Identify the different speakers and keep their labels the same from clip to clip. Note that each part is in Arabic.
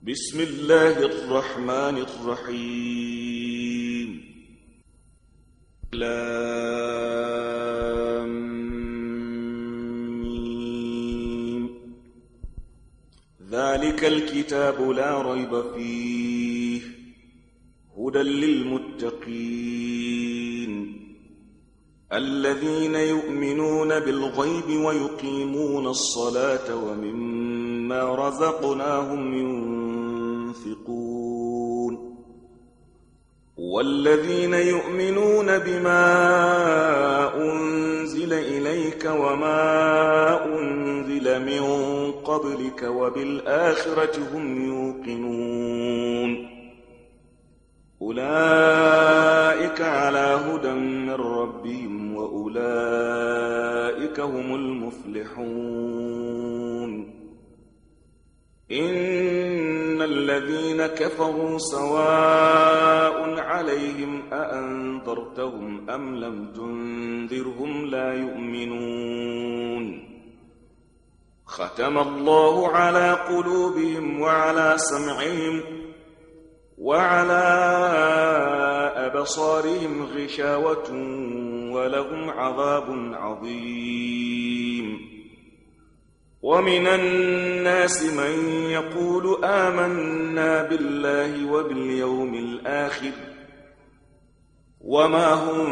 Speaker 1: بسم الله الرحمن الرحيم. لام ميم. ذلك الكتاب لا ريب فيه هدى للمتقين الذين يؤمنون بالغيب ويقيمون الصلاة ومما رزقناهم ينفقون والذين يؤمنون بما أنزل إليك وما أنزل من قبلك وبالآخرة هم يوقنون أولئك على هدى من ربهم وأولئك هم المفلحون. إن الذين كفروا سواء عليهم أأنذرتهم أم لم تنذرهم لا يؤمنون. ختم الله على قلوبهم وعلى سمعهم وعلى أبصارهم غشاوة ولهم عذاب عظيم. ومن الناس من يقول آمنا بالله وباليوم الآخر وما هم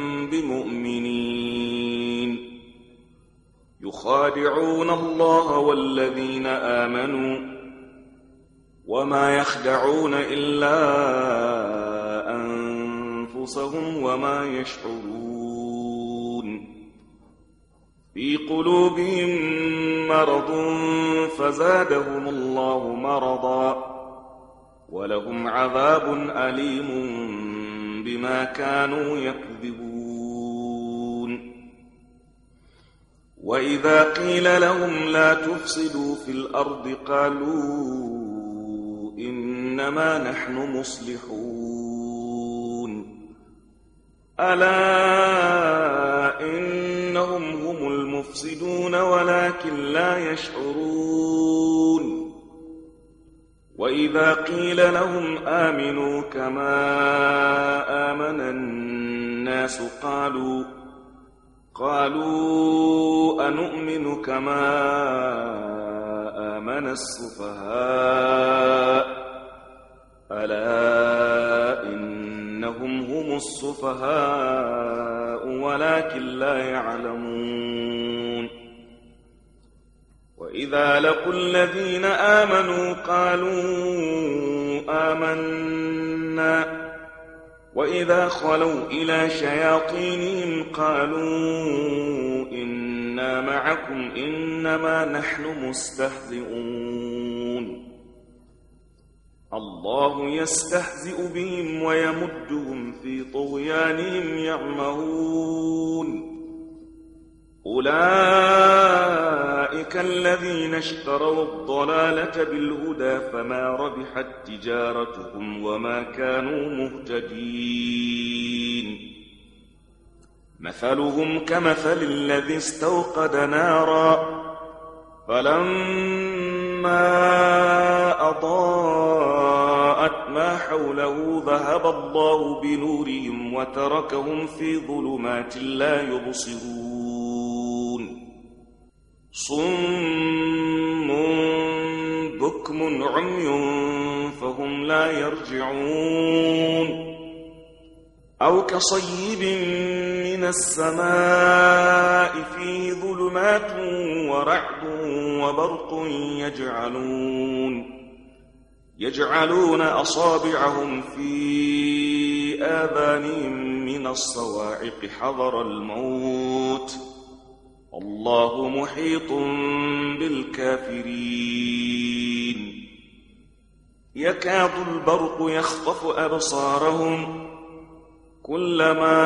Speaker 1: بمؤمنين يخادعون الله والذين آمنوا وما يخدعون إلا أنفسهم وما يشعرون. في قلوبهم مرض فزادهم الله مرضا ولهم عذاب أليم بما كانوا يكذبون. وإذا قيل لهم لا تفسدوا في الأرض قالوا إنما نحن مصلحون. ألا إنهم هم المفسدون ولكن لا يشعرون. وإذا قيل لهم آمنوا كما آمن الناس قالوا أنؤمن كما آمن السفهاء ألا إنهم هم السفهاء ولكن لا يعلمون. وإذا لقوا الذين آمنوا قالوا آمنا وإذا خلوا إلى شياطينهم قالوا إنا معكم إنما نحن مستهزئون. الله يستهزئ بهم ويمدهم في طغيانهم يعمهون. أولئك الذين اشتروا الضلالة بالهدى فما ربحت تجارتهم وما كانوا مهتدين. مثلهم كمثل الذي استوقد نارا فلما أضاءت ما حوله ذهب الله بنورهم وتركهم في ظلمات لا يبصرون. صم بكم عمي فهم لا يرجعون. أو كصيب من السماء فيه ظلمات ورعد وبرق يجعلون أصابعهم في آذانهم من الصواعق حذر الموت الله محيط بالكافرين. يكاد البرق يخطف أبصارهم كلما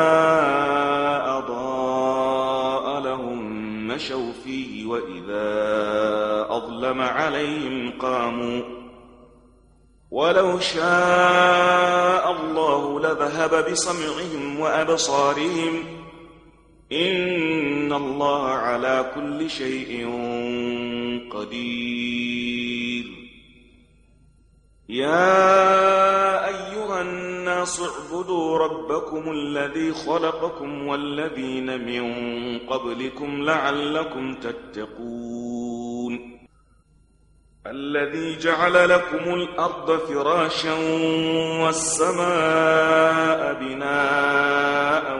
Speaker 1: أضاء لهم مشوا فيه وإذا أظلم عليهم قاموا. ولو شاء الله لذهب بسمعهم وأبصارهم إن الله على كل شيء قدير. يا أيها الناس اعبدوا ربكم الذي خلقكم والذين من قبلكم لعلكم تتقون الذي جعل لكم الأرض فراشا والسماء بناء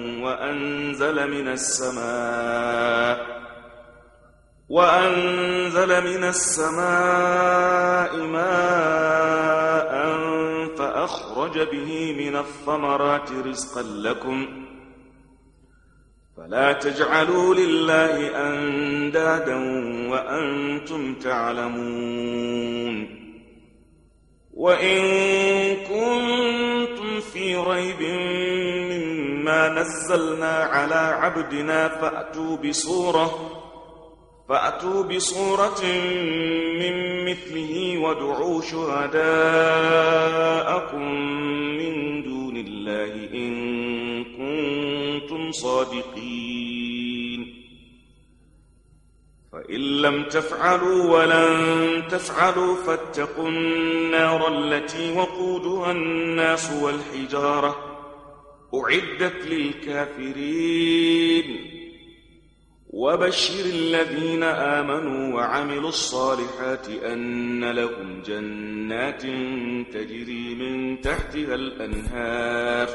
Speaker 1: وأنزل من السماء ماء فأخرج به من الثمرات رزقا لكم فلا تجعلوا لله أندادا وأنتم تعلمون وإن كنتم في ريب مما نزلنا على عبدنا فأتوا بصورة من مثله وادعوا شهداءكم من دون الله إن كنتم صادقين فإن لم تفعلوا ولن تفعلوا فاتقوا النار التي وقودها الناس والحجارة أعدت للكافرين وبشر الذين آمنوا وعملوا الصالحات أن لهم جنات تجري من تحتها الأنهار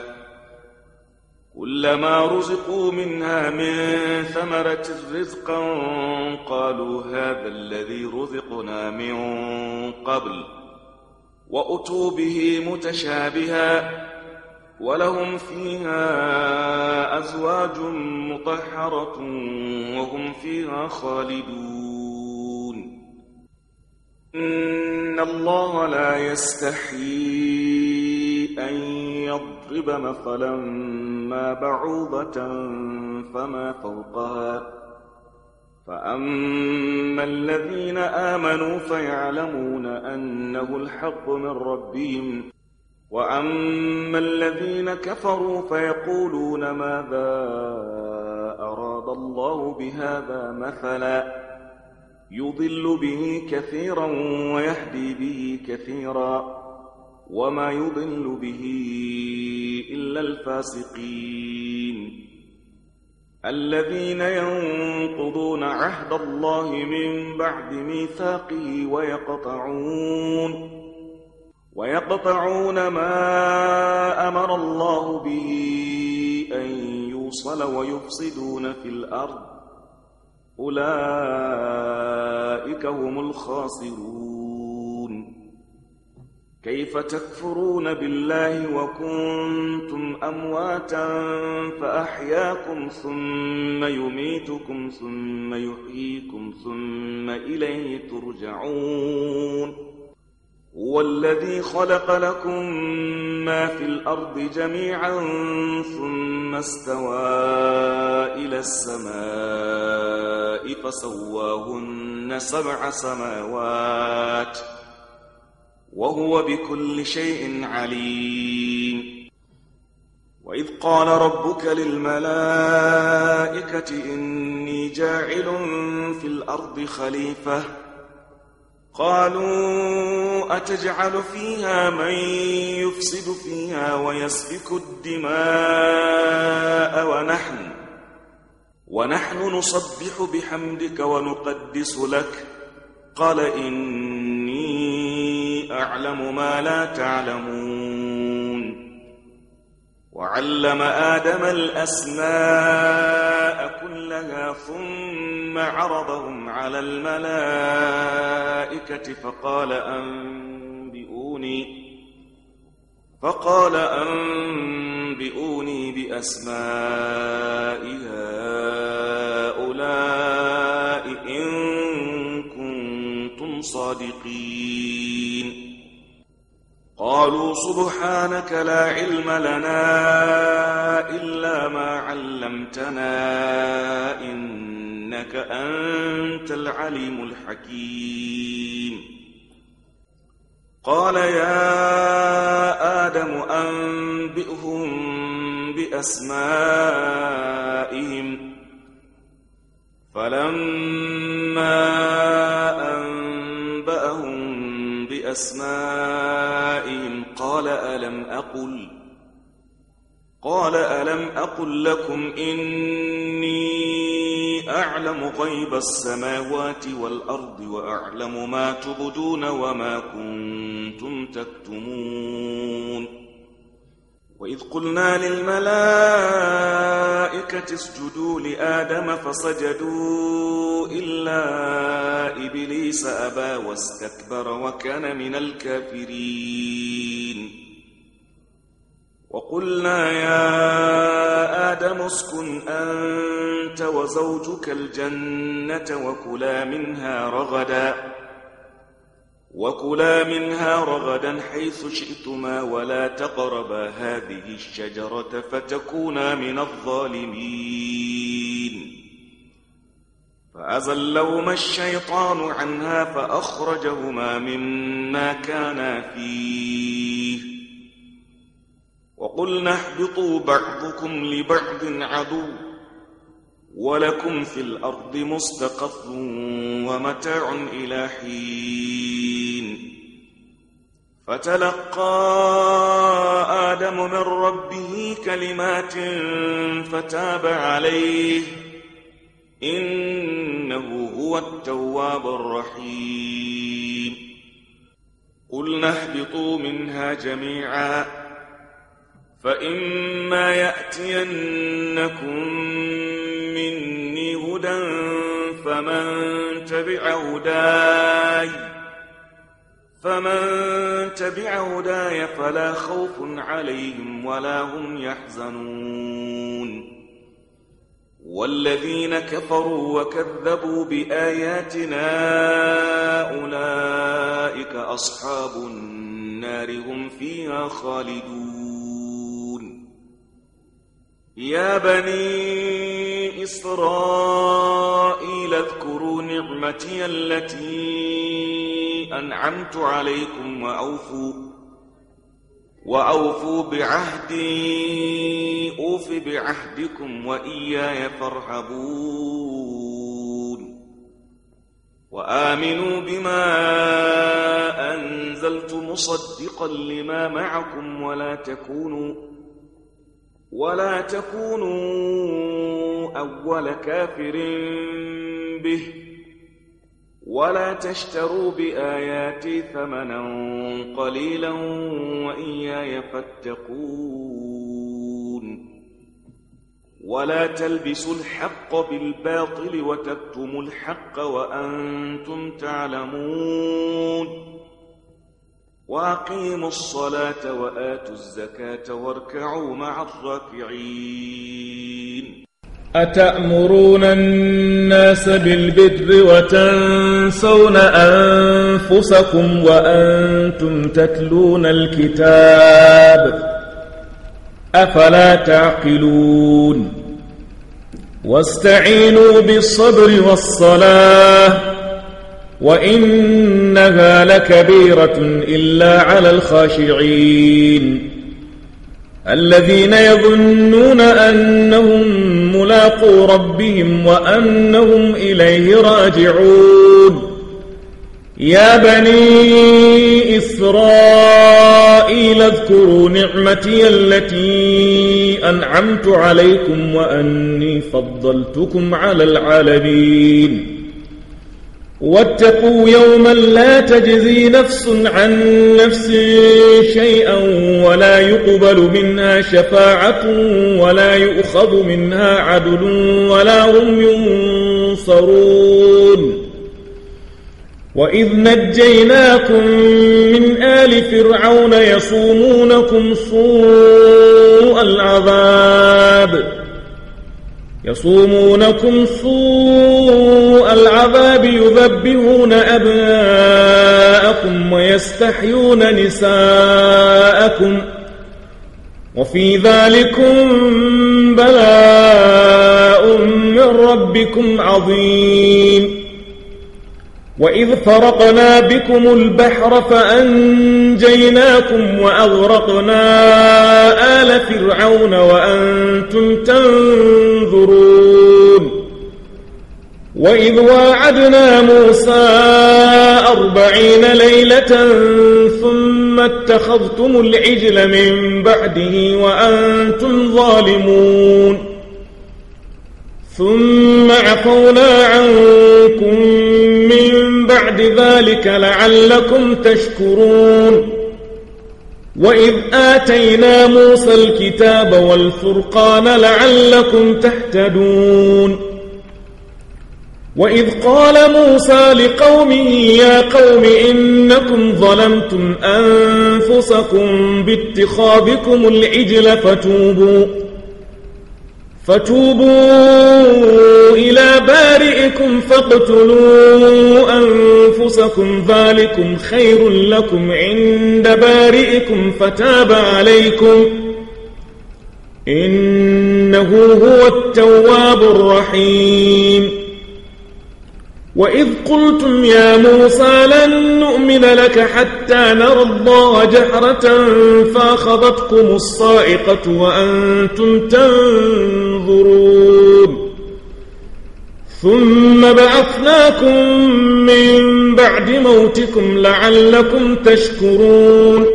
Speaker 1: كلما رزقوا منها من ثمرة رزقا قالوا هذا الذي رزقنا من قبل وأتوا به متشابها ولهم فيها أزواج مطهرة وهم فيها خالدون إن الله لا يستحيي أن يضرب مثلا ما بعوضة فما فوقها فأما الذين آمنوا فيعلمون أنه الحق من ربهم وأما الذين كفروا فيقولون ماذا أراد الله بهذا مثلا يضل به كثيرا ويهدي به كثيرا وما يضل به إلا الفاسقين الذين ينقضون عهد الله من بعد ميثاقه ويقطعون ما أمر الله به أن يوصل ويفسدون في الأرض أولئك هم الخاسرون كيف تكفرون بالله وكنتم أمواتا فأحياكم ثم يميتكم ثم يحييكم ثم إليه ترجعون هو الذي خلق لكم ما في الأرض جميعا ثم استوى إلى السماء فسواهن 7 سماوات وهو بكل شيء عليم وإذ قال ربك للملائكة إني جاعل في الأرض خليفة قالوا أتجعل فيها من يفسد فيها ويسفك الدماء ونحن نسبح بحمدك ونقدس لك قال إني أعلم ما لا تعلمون وعلم آدم الأسماء كلها ثم عرضهم على الملائكة فقال أنبئوني بأسماء هؤلاء إن كنتم صادقين قالوا سبحانك لا علم لنا إلا ما علمتنا إنك أنت العليم الحكيم قال يا آدم أنبئهم بأسمائهم فلما أنبأهم بأسمائهم قال ألم أقل لكم إني أعلم غيب السماوات والأرض وأعلم ما تبدون وما كنتم تكتمون وإذ قلنا للملائكة اسجدوا لآدم فسجدوا إلا إبليس أبى واستكبر وكان من الكافرين وقلنا يا آدم اسكن أنت وزوجك الجنة وكلا منها رغدا حيث شئتما ولا تقربا هذه الشجرة فتكونا من الظالمين فأزلهما الشيطان عنها فأخرجهما مما كانا فيه وقلنا اهبطوا بعضكم لبعض عدو ولكم في الأرض مستقر ومتاع إلى حين فتلقى آدم من ربه كلمات فتاب عليه إنه هو التواب الرحيم قلنا اهبطوا منها جميعا فإما يأتينكم مني هدى فمن تبع هداي فلا خوف عليهم ولا هم يحزنون والذين كفروا وكذبوا بآياتنا أولئك أصحاب النار هم فيها خالدون يا بني إسرائيل اذكروا نعمتي التي أنعمت عليكم وأوفوا بعهدي أوف بعهدكم وإياي فارهبون وآمنوا بما أنزلت مصدقا لما معكم ولا تكونوا أول كافر به ولا تشتروا بآياتي ثمنا قليلا وإياي فاتقون ولا تلبسوا الحق بالباطل وتكتموا الحق وأنتم تعلمون وأقيموا الصلاة وآتوا الزكاة واركعوا مع الراكعين
Speaker 2: أتأمرون الناس بالبر وتنسون أنفسكم وأنتم تتلون الكتاب أفلا تعقلون واستعينوا بالصبر والصلاة وإنها لكبيرة إلا على الخاشعين الذين يظنون أنهم ملاقو ربهم وأنهم إليه راجعون يا بني إسرائيل اذكروا نعمتي التي أنعمت عليكم وأني فضلتكم على العالمين واتقوا يوما لا تجزي نفس عن نفس شيئا ولا يقبل منها شفاعة ولا يؤخذ منها عدل ولا هم ينصرون وإذ نجيناكم من آل فرعون يصومونكم سوء العذاب يذبحون أبناءكم ويستحيون نساءكم وفي ذلكم بلاء من ربكم عظيم وإذ فرقنا بكم البحر فأنجيناكم وأغرقنا آل فرعون وأنتم تنظرون وإذ واعدنا موسى 40 ليلة ثم اتخذتم العجل من بعده وأنتم ظالمون ثم عفونا عنكم من بعد ذلك لعلكم تشكرون وإذ آتينا موسى الكتاب والفرقان لعلكم تهتدون وإذ قال موسى لقومه يا قوم إنكم ظلمتم أنفسكم باتخاذكم العجل فتوبوا إلى بارئكم فاقتلوا أنفسكم ذلكم خير لكم عند بارئكم فتاب عليكم إنه هو التواب الرحيم وإذ قلتم يا موسى لن نؤمن لك حتى نرى الله جهرة فأخذتكم الصاعقة وأنتم تنظرون ثم بعثناكم من بعد موتكم لعلكم تشكرون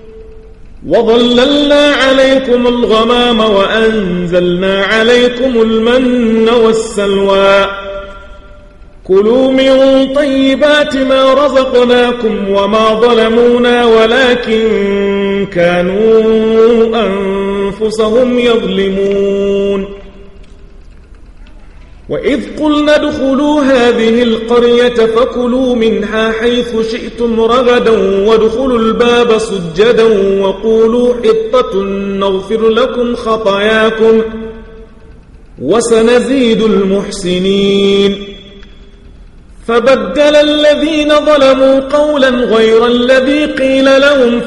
Speaker 2: وظللنا عليكم الغمام وأنزلنا عليكم المن والسلوى كلوا من طيبات ما رزقناكم وما ظلمونا ولكن كانوا أنفسهم يظلمون وإذ قلنا ادخلوا هذه القرية فكلوا منها حيث شئتم رغدا وادخلوا الباب سجدا وقولوا حطة نغفر لكم خطاياكم وسنزيد المحسنين فبدل الذين ظلموا قولا غير الذي قيل لهم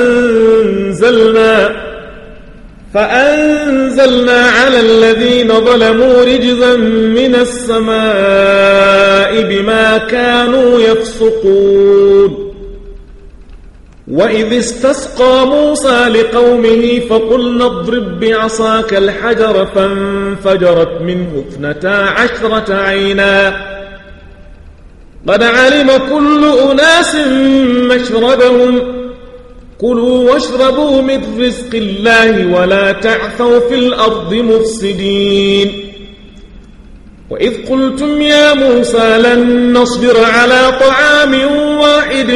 Speaker 2: فأنزلنا على الذين ظلموا رجزا من السماء بما كانوا يفسقون وإذ استسقى موسى لقومه فقلنا اضرب بعصاك الحجر فانفجرت منه 12 عينا قد علم كل أناس مشربهم كلوا واشربوا من رزق الله ولا تعثوا في الأرض مفسدين وإذ قلتم يا موسى لن نصبر على طعام واحد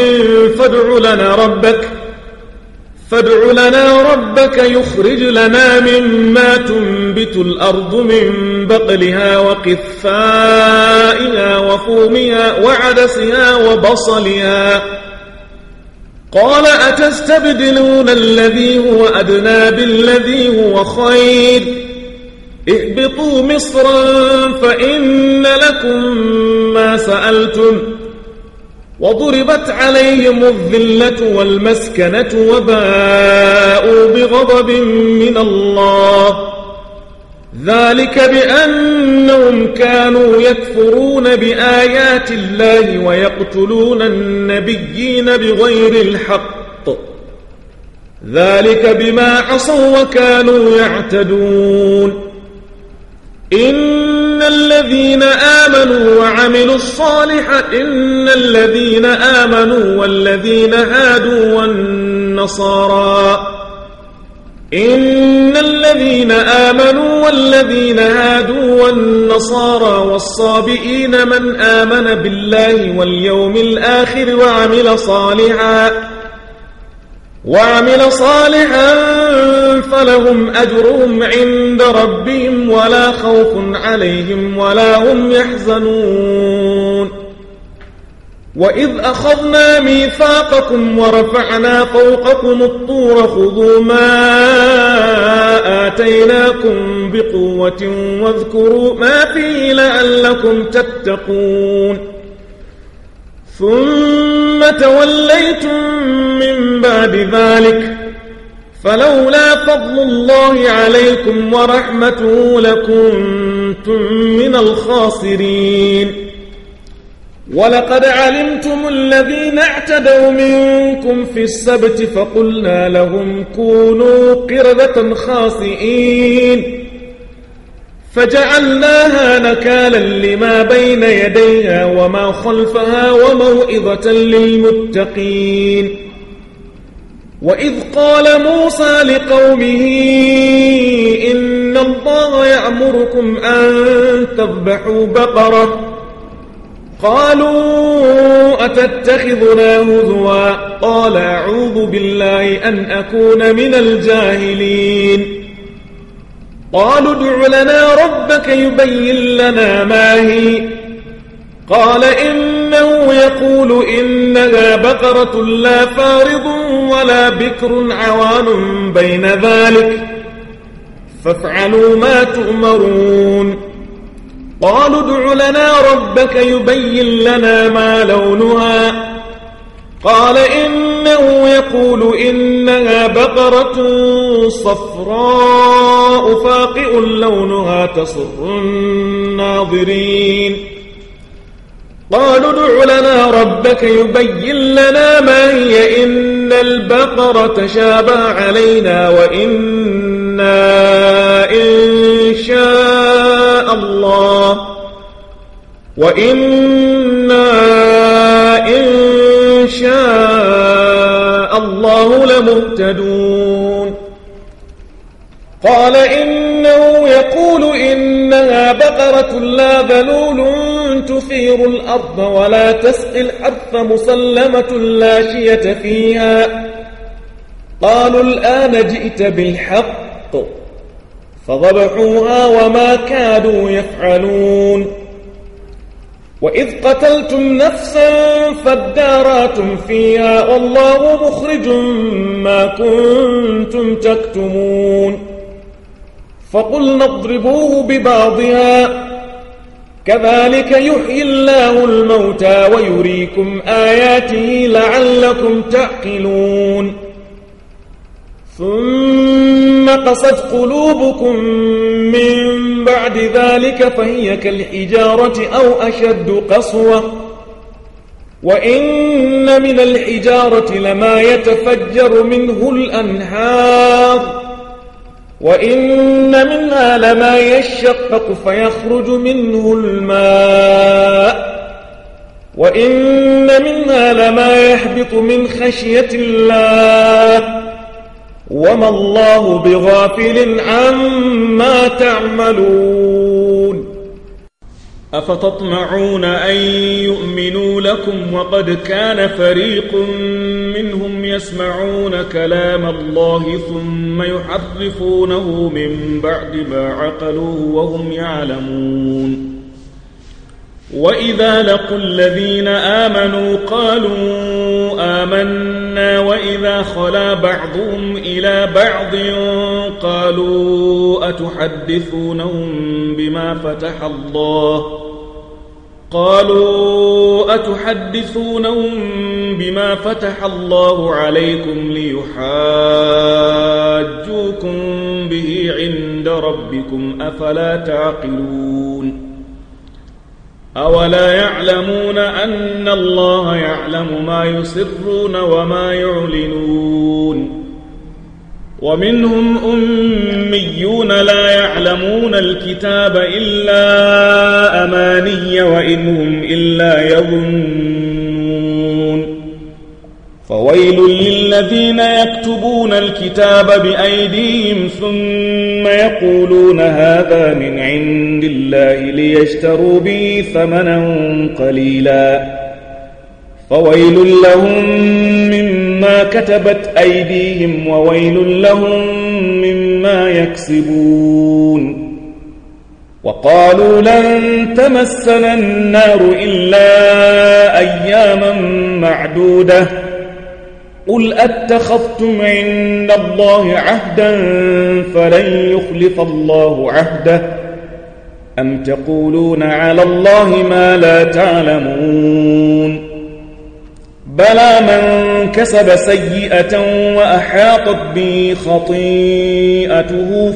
Speaker 2: فادع لنا ربك يخرج لنا مما تنبت الأرض من بقلها وقثائها وفومها وعدسها وبصلها قال أتستبدلون الذي هو أدنى بالذي هو خير اهبطوا مصرا فإن لكم ما سألتم وضربت عليهم الذلة والمسكنة وباءوا بغضب من الله ذلك بأنهم كانوا يكفرون بآيات الله ويقتلون النبيين بغير الحق ذلك بما عصوا وكانوا يعتدون إن الذين آمنوا وعملوا الصالحات إن الذين آمنوا والذين هادوا والنصارى والصابئين من آمن بالله واليوم الآخر وعمل صالحا فلهم أجرهم عند ربهم ولا خوف عليهم ولا هم يحزنون وإذ أخذنا ميثاقكم ورفعنا فوقكم الطور خذوا ما آتيناكم بقوة واذكروا ما فيه لعلكم تتقون ثم توليتم من بعد ذلك فلولا فضل الله عليكم ورحمته لكنتم من الخاسرين ولقد علمتم الذين اعتدوا منكم في السبت فقلنا لهم كونوا قردة خاسئين فجعلناها نكالا لما بين يديها وما خلفها وموعظة للمتقين. وإذ قال موسى لقومه إن الله يأمركم أن تذبحوا بقرة قالوا أتتخذنا هزوا قال أعوذ بالله أن أكون من الجاهلين. قالوا ادع لنا ربك يبين لنا ما هي قال إنه يقول إنها بقرة لا فارض ولا بكر عوان بين ذلك فافعلوا ما تؤمرون. قالوا ادع لنا ربك يبين لنا ما لونها قال إنه يقول إنها بقرة صفراء فاقع لونها تسر الناظرين. قالوا ادع لنا ربك يبين لنا ما هي إن البقرة شابه علينا وإنا إن شاء الله لمهتدون. قال إنه يقول إنها بقرة لا ذلول تثير الأرض ولا تسقي الحرث مسلمة لا شية فيها. قالوا الآن جئت بالحق فذبحوها وما كادوا يفعلون. وإذ قتلتم نفسا فادارأتم فيها والله مخرج ما كنتم تكتمون. فقلنا اضربوه ببعضها كذلك يحيي الله الموتى ويريكم آياته لعلكم تعقلون. ثم قست قلوبكم من بعد ذلك فهي كالحجارة أو أشد قسوة وإن من الحجارة لما يتفجر منه الأنهار وإن منها لما يشقق فيخرج منه الماء وإن منها لما يهبط من خشية الله وما الله بغافل عما تعملون. أفتطمعون أن يؤمنوا لكم وقد كان فريق منهم يسمعون كلام الله ثم يحرفونه من بعد ما عقلوه وهم يعلمون. وإذا لقوا الذين آمنوا قالوا آمنا وإذا خلا بعضهم إلى بعض قالوا أتحدثونهم بما فتح الله عليكم ليحاجوكم به عند ربكم أفلا تعقلون. أولا يعلمون أن الله يعلم ما يسرون وما يعلنون. ومنهم أميون لا يعلمون الكتاب إلا أماني وإن هم إلا يظنون. فويل للذين يكتبون الكتاب بأيديهم ثم يقولون هذا من عند الله ليشتروا به ثمنا قليلا فويل لهم مما كتبت أيديهم وويل لهم مما يكسبون. وقالوا لن تمسنا النار إلا أياما معدودة قل أتخذتم عند الله عهدا فلن يخلف الله عهده أم تقولون على الله ما لا تعلمون. بلى من كسب سيئة وأحاطت به خطيئته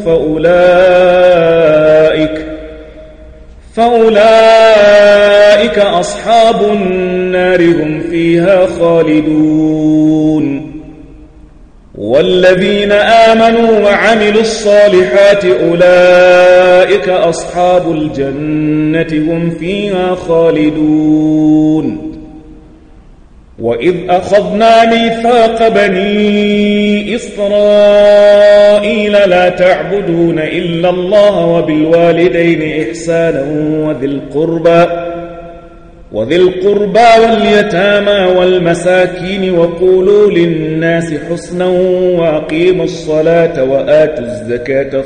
Speaker 2: فأولئك أصحاب النار هم فيها خالدون. والذين آمنوا وعملوا الصالحات أولئك أصحاب الجنة هم فيها خالدون وإذ أخذنا ميثاق بني إسرائيل لا تعبدون إلا الله وبالوالدين إحسانا وذي القربى واليتامى والمساكين وقولوا للناس حسنا وأقيموا الصلاة وآتوا الزكاة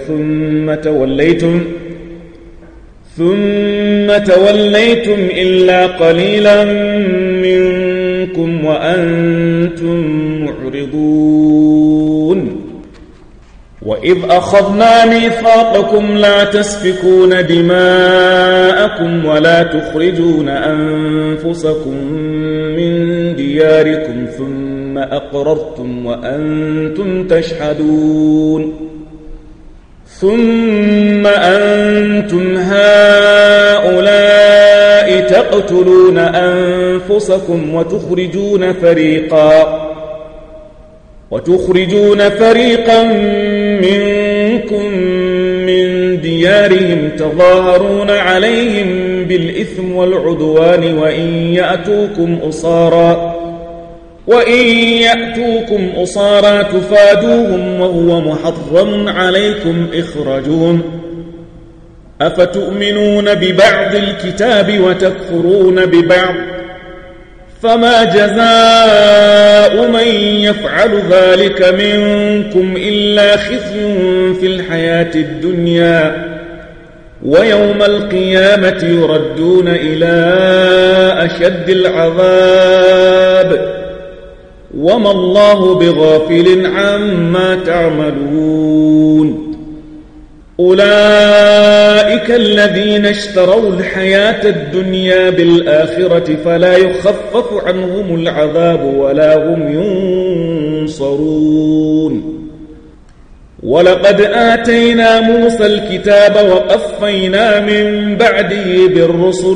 Speaker 2: ثم توليتم إلا قليلا منكم وأنتم معرضون وإذ أخذنا ميثاقكم لا تسفكون دماءكم ولا تخرجون أنفسكم من دياركم ثم أقررتم وأنتم تشهدون ثم أنتم هؤلاء تقتلون أنفسكم وتخرجون فريقا منكم من ديارهم تظاهرون عليهم بالإثم والعدوان وإن يأتوكم أسارى تفادوهم وهو محرم عليكم إخراجهم أفتؤمنون ببعض الكتاب وتكفرون ببعض فما جزاء من يفعل ذلك منكم إلا خزي في الحياة الدنيا ويوم القيامة يردون إلى أشد العذاب وما الله بغافل عما تعملون أولئك الذين اشتروا الحياة الدنيا بالآخرة فلا يخفف عنهم العذاب ولا هم ينصرون ولقد آتينا موسى الكتاب وقفينا من بعده بالرسل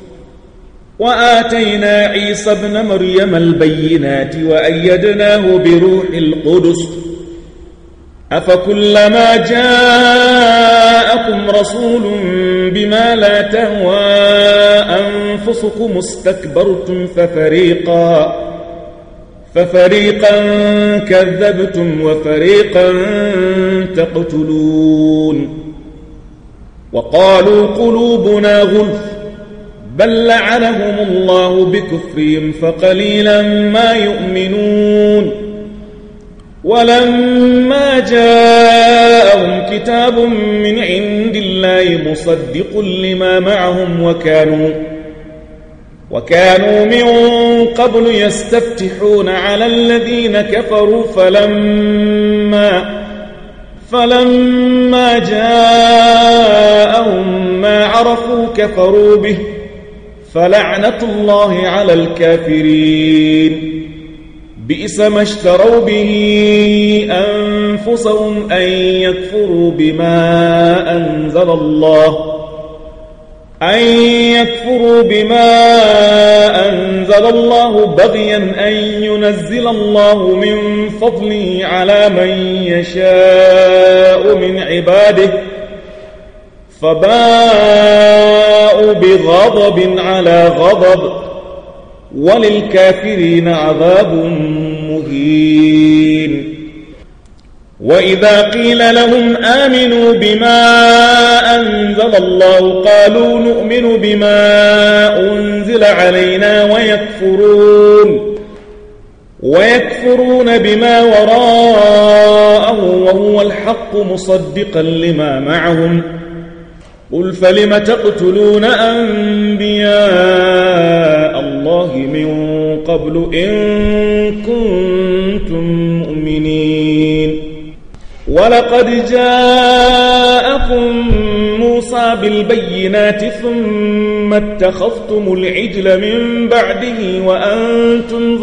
Speaker 2: وآتينا عيسى ابن مريم البينات وأيدناه بروح القدس أفكلما جاءكم رسول بما لا تهوى أنفسكم استكبرتم ففريقا كذبتم وفريقا تقتلون وقالوا قلوبنا غلف بل لعنهم الله بكفرهم فقليلا ما يؤمنون ولما جاءهم كتاب من عند الله مصدق لما معهم وكانوا من قبل يستفتحون على الذين كفروا فلما جاءهم ما عرفوا كفروا به فلعنة الله على الكافرين بئس ما اشتروا به أنفسهم أن يكفروا بما أنزل الله بغيا أن ينزل الله من فضله على من يشاء من عباده فباءوا بغضب على غضب وللكافرين عذاب مهين وإذا قيل لهم آمنوا بما أنزل الله قالوا نؤمن بما أنزل علينا ويكفرون بما وراءه وهو الحق مصدقا لما معهم قل فلم تقتلون أنبياء الله من قبل إن كنتم مؤمنين ولقد جاءكم موسى بالبينات ثم اتخذتم العجل من بعده وأنتم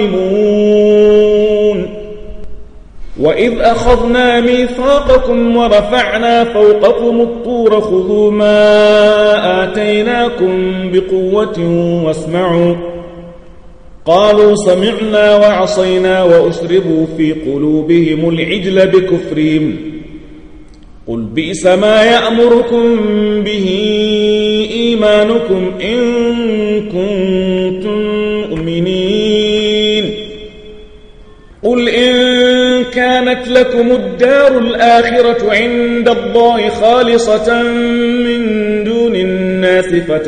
Speaker 2: ظالمون وإذ أخذنا ميثاقكم ورفعنا فوقكم الطور خذوا ما آتيناكم بقوة قالوا سمعنا وعصينا وأشربوا في قلوبهم العجل بكفرهم قل بئس ما يأمركم به إيمانكم إن كنتم مؤمنين قل إن كانت لكم الدار الآخرة عند الله خالصة من دون الناس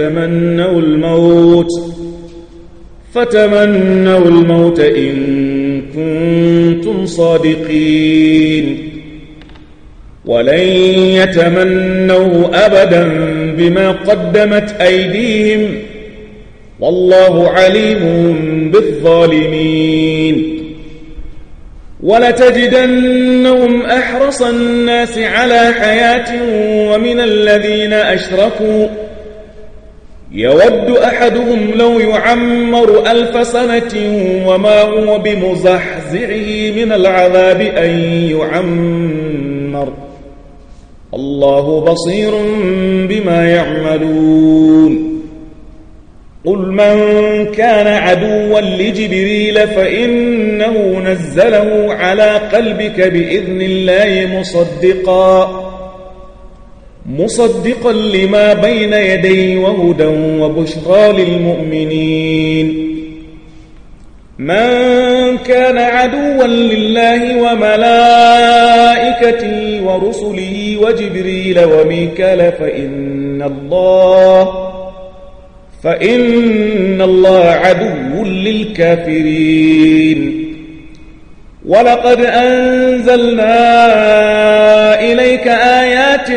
Speaker 2: فتمنوا الموت إن كنتم صادقين ولن يتمنوه أبدا بما قدمت أيديهم والله عليم بالظالمين ولتجدنهم أحرص الناس على حياة ومن الذين أشركوا يود أحدهم لو يعمر 1000 سنة وما هو بمزحزحه من العذاب أن يعمر الله بصير بما يعملون قل من كان عدوا لجبريل فإنه نزله على قلبك بإذن الله مصدقا لما بين يديه وهدى وبشرى للمؤمنين من كان عدوا لله وملائكته ورسله وجبريل وميكال فإن الله عدو للكافرين ولقد أنزلنا إليك آيات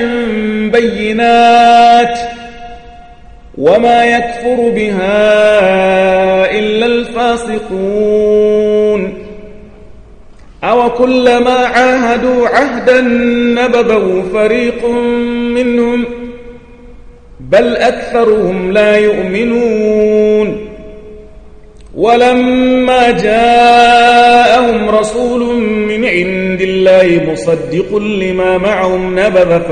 Speaker 2: بينات وما يكفر بها إلا الفاسقون أو كلما عاهدوا عهدا نبذه فريق منهم بل أكثرهم لا يؤمنون ولما جاءهم رسول من عند الله مصدق لما معهم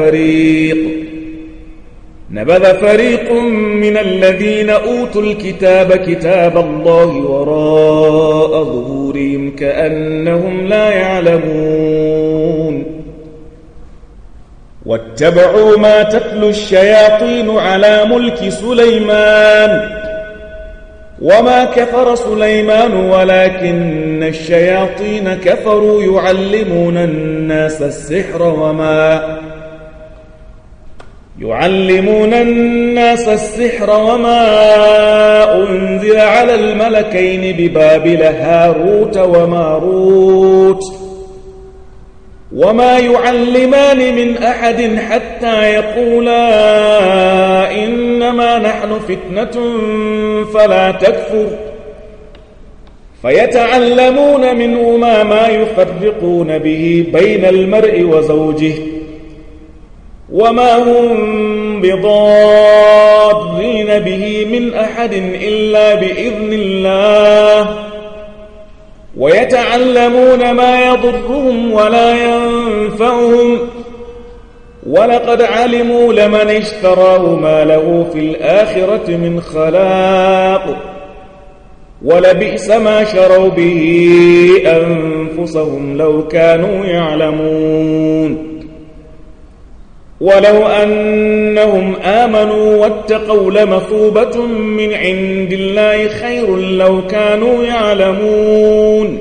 Speaker 2: نبذ فريق من الذين أوتوا الكتاب كتاب الله وراء ظهورهم كأنهم لا يعلمون واتبعوا ما تتلو الشياطين على ملك سليمان وما كفر سليمان ولكن الشياطين كفروا يعلمون الناس السحر وما أنزل على الملكين ببابل هاروت وماروت وما يعلمان من أحد حتى يقولا إنما نحن فتنة فلا تكفر فيتعلمون منهما ما يفرقون به بين المرء وزوجه وما هم بضارين به من أحد إلا بإذن الله ويتعلمون ما يضرهم ولا ينفعهم ولقد علموا لمن اشتراه ما له في الآخرة من خلاق ولبئس ما شروا به أنفسهم لو كانوا يعلمون ولو أنهم آمنوا واتقوا لمثوبة من عند الله خير لو كانوا يعلمون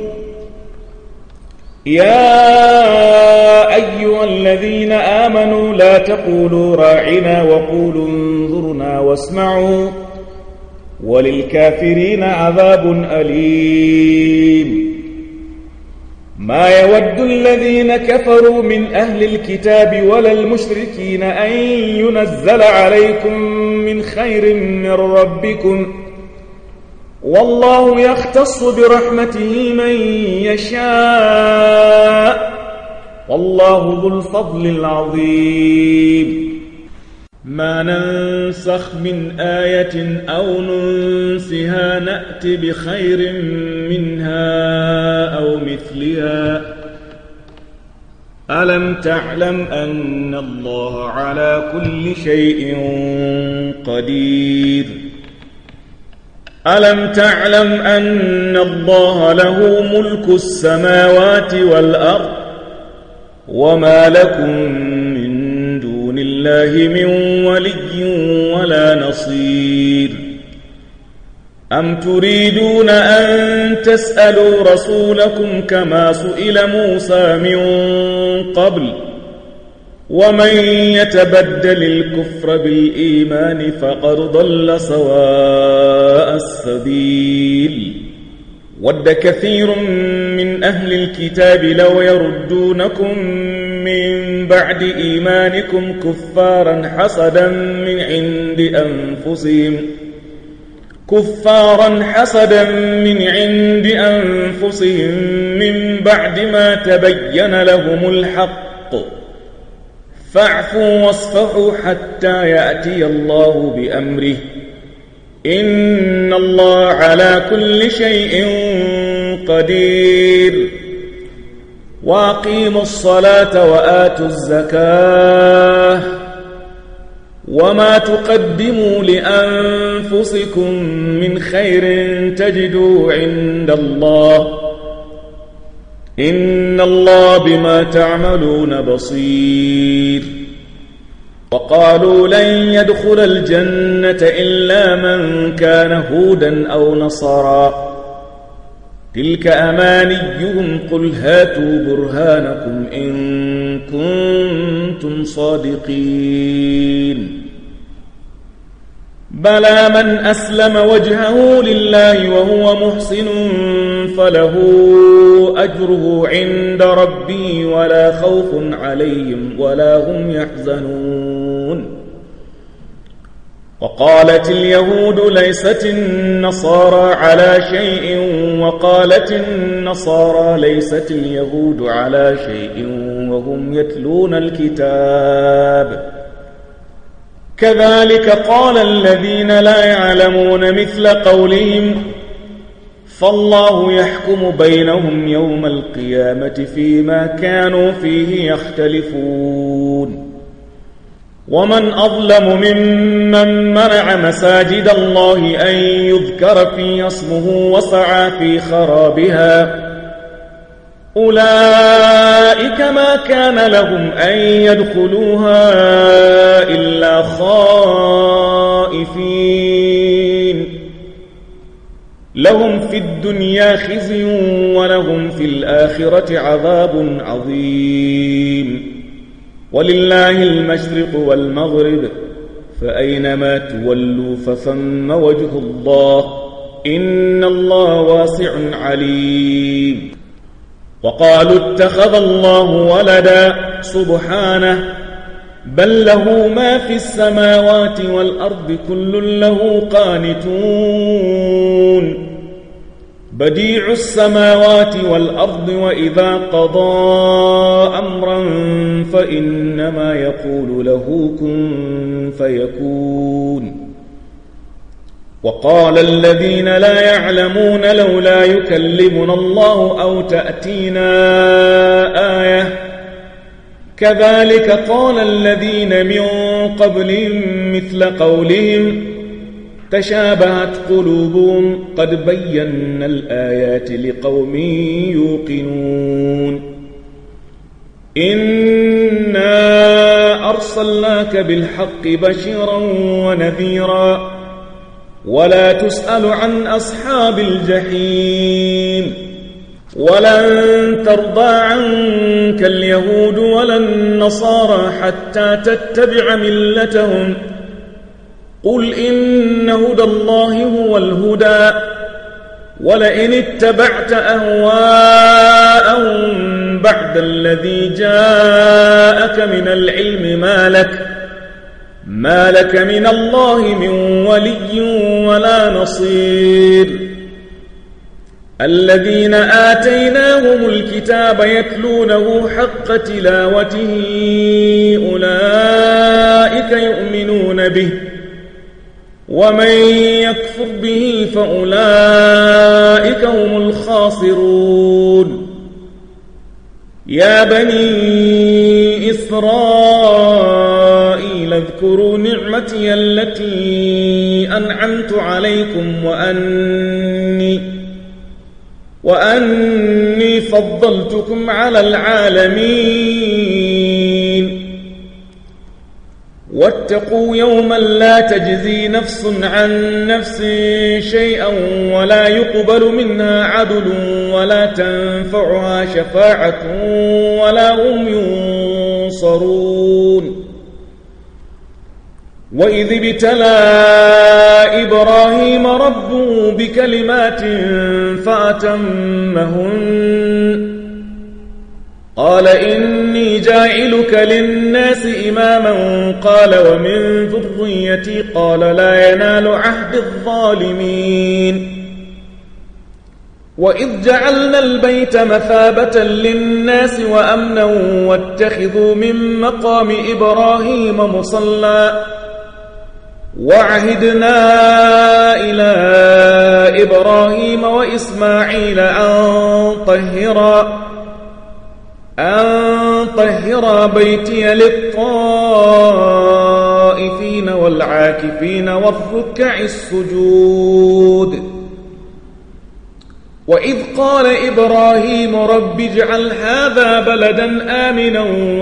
Speaker 2: يا أيها الذين آمنوا لا تقولوا راعنا وقولوا انظرنا واسمعوا وللكافرين عذاب أليم ما يود الذين كفروا من أهل الكتاب ولا المشركين أن ينزل عليكم من خير من ربكم والله يختص برحمته من يشاء والله ذو الفضل العظيم ما ننسخ من آية أو ننسها نأت بخير منها أو مثلها ألم تعلم أن الله على كل شيء قدير ألم تعلم أن الله له ملك السماوات والأرض وما لكم من دون الله من ولي ولا نصير أم تريدون أن تسألوا رسولكم كما سئل موسى من قبل ومن يتبدل الكفر بالإيمان فقد ضل سواء السبيل ود كثير من أهل الكتاب لو يردونكم من بعد إيمانكم كفارا حسدا من عند أنفسهم من بعد ما تبين لهم الحق فاعفوا واصفحوا حتى يأتي الله بأمره إن الله على كل شيء قدير وأقيموا الصلاة وآتوا الزكاة وما تقدموا لأنفسكم من خير تجدوه عند الله إن الله بما تعملون بصير وقالوا لن يدخل الجنة إلا من كان هودا أو نصارا تلك أمانيهم قل هاتوا برهانكم إن كنتم صادقين بلى من أسلم وجهه لله وهو محسن فله أجره عند ربه ولا خوف عليهم ولا هم يحزنون وقالت اليهود ليست النصارى على شيء وقالت النصارى ليست اليهود على شيء وهم يتلون الكتاب كذلك قال الذين لا يعلمون مثل قولهم فالله يحكم بينهم يوم القيامة فيما كانوا فيه يختلفون ومن أظلم ممن منع مساجد الله أن يذكر فيها اسمه وسعى في خرابها أولئك ما كان لهم أن يدخلوها إلا خائفين لهم في الدنيا خزي ولهم في الآخرة عذاب عظيم ولله المشرق والمغرب فأينما تولوا فثم وجه الله إن الله واسع عليم وقالوا اتخذ الله ولدا سبحانه بل له ما في السماوات والأرض كل له قانتون بديع السماوات والأرض وإذا قضى أمرا فإنما يقول له كن فيكون وقال الذين لا يعلمون لولا يكلمنا الله أو تأتينا آية كذلك قال الذين من قبلهم مثل قولهم تشابهت قلوبهم قد بينا الآيات لقوم يوقنون إنا أرسلناك بالحق بشيرا ونذيرا ولا تسأل عن أصحاب الجحيم ولن ترضى عنك اليهود ولا النصارى حتى تتبع ملتهم قل إن هدى الله هو الهدى ولئن اتبعت أهواءهم بعد الذي جاءك من العلم ما لك من الله من ولي ولا نصير الذين آتيناهم الكتاب يتلونه حق تلاوته أولئك يؤمنون به ومن يكفر به فأولئك هم الخاسرون يا بني إسرائيل واذكروا نعمتي التي أنعمت عليكم وأني فضلتكم على العالمين واتقوا يوما لا تجزي نفس عن نفس شيئا ولا يقبل منها عدل ولا تنفعها شفاعة ولا هم ينصرون وإذ ابتلى إبراهيم ربه بكلمات فأتمهن قال إني جاعلك للناس إماما قال ومن ذريتي قال لا ينال عهد الظالمين وإذ جعلنا البيت مثابة للناس وأمنا واتخذوا من مقام إبراهيم مصلى وعهدنا إلى إبراهيم وإسماعيل أن طهر بيتي للطائفين والعاكفين والركع السجود وإذ قال إبراهيم رب اجعل هذا بلدا آمنا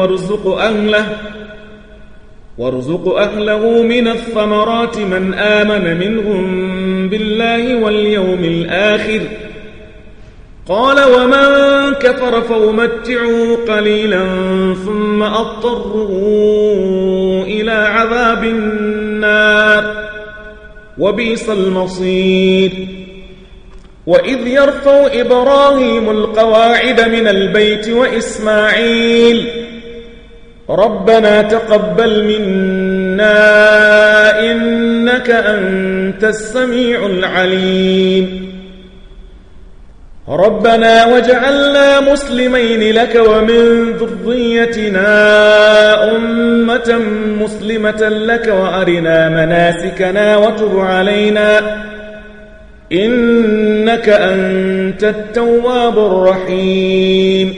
Speaker 2: وارزق أهله من الثمرات من آمن منهم بالله واليوم الآخر قال ومن كفر فأمتعه قليلا ثم أضطره إلى عذاب النار وبئس المصير وإذ يرفع إبراهيم القواعد من البيت وإسماعيل ربنا تقبل منا إنك أنت السميع العليم ربنا واجعلنا مسلمين لك ومن ذريتنا أمة مسلمة لك وأرنا مناسكنا وتب علينا إنك أنت التواب الرحيم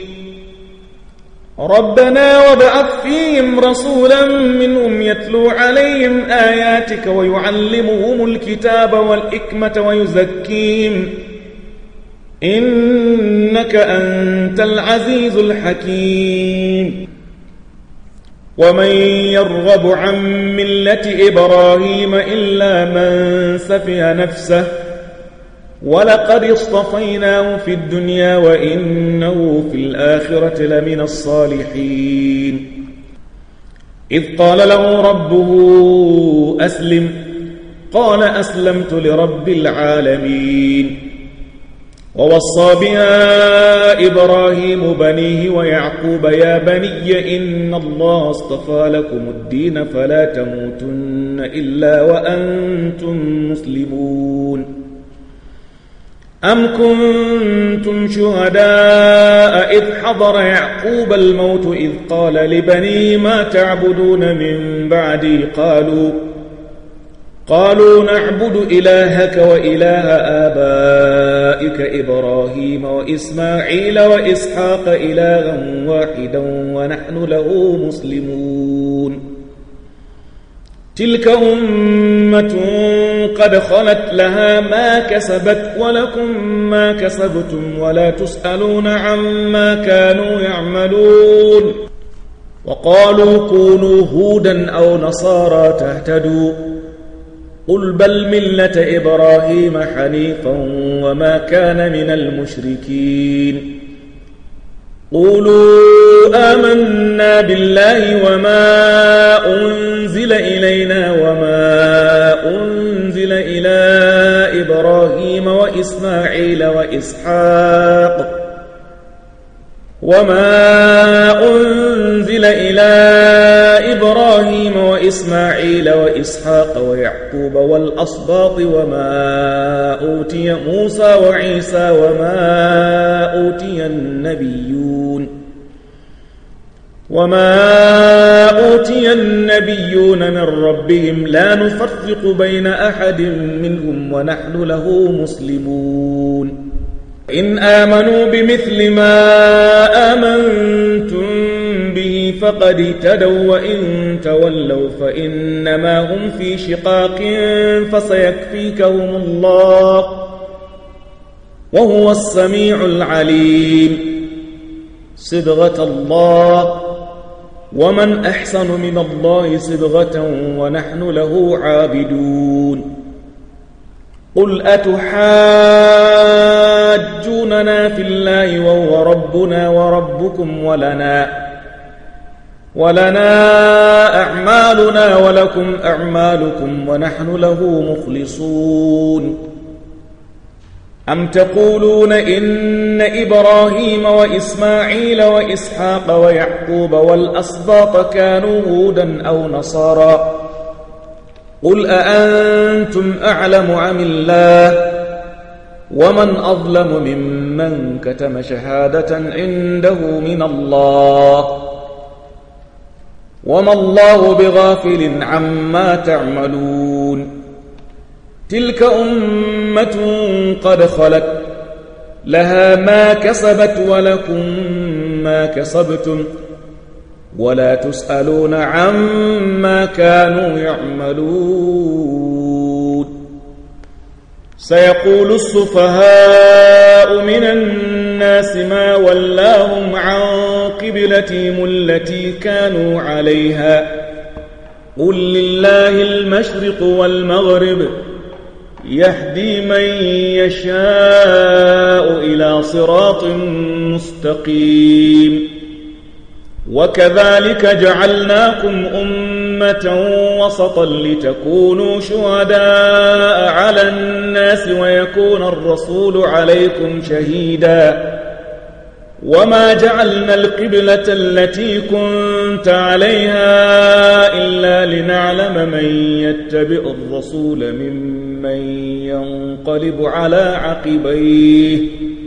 Speaker 2: ربنا وابعث فيهم رسولا منهم يتلو عليهم آياتك ويعلمهم الكتاب والحكمة ويزكيهم إنك أنت العزيز الحكيم ومن يرغب عن ملة إبراهيم إلا من سفه نفسه ولقد اصطفيناه في الدنيا وإنه في الآخرة لمن الصالحين إذ قال له ربه أسلم قال أسلمت لرب العالمين ووصى بها إبراهيم بنيه ويعقوب يا بني إن الله اصطفى لكم الدين فلا تموتن إلا وأنتم مسلمون أم كنتم شهداء إذ حضر يعقوب الموت إذ قال لبنيه ما تعبدون من بعدي قالوا نعبد إلهك وإله آبائك إبراهيم وإسماعيل وإسحاق إلها واحدا ونحن له مسلمون تلك أمة قد خلت لها ما كسبت ولكم ما كسبتم ولا تسألون عما كانوا يعملون وقالوا كونوا هودا أو نصارى تهتدوا قل بل ملة إبراهيم حنيفا وما كان من المشركين قولوا آمنا بالله وما أنزل إلينا وما أنزل إلى إبراهيم وإسماعيل وإسحاق ويعقوب والأسباط وما أوتي موسى وعيسى وما أوتي النبيون من ربهم لا نفرق بين أحد منهم ونحن له مسلمون إن آمنوا بمثل ما آمنتم به فقد اهتدوا وإن تولوا فإنما هم في شقاق فسيكفيكهم الله وهو السميع العليم. صبغة الله ومن أحسن من الله صبغة ونحن له عابدون. قل أتحاجوننا في الله وهو ربنا وربكم ولنا أعمالنا ولكم أعمالكم ونحن له مخلصون. أم تقولون إن إبراهيم وإسماعيل وإسحاق ويعقوب والأسباط كانوا هودا أو نصارى قل أأنتم أعلم أم الله ومن أظلم ممن كتم شهادة عنده من الله وما الله بغافل عما تعملون. تلك أمة قد خلت لها ما كسبت ولكم ما كسبتم ولا تسألون عما كانوا يعملون. سيقول السفهاء من الناس ما ولاهم عن قبلتهم التي كانوا عليها قل لله المشرق والمغرب يهدي من يشاء إلى صراط مستقيم. وكذلك جعلناكم أمة وسطا لتكونوا شهداء على الناس ويكون الرسول عليكم شهيدا. وما جعلنا القبلة التي كنت عليها إلا لنعلم من يتبع الرسول ممن ينقلب على عقبيه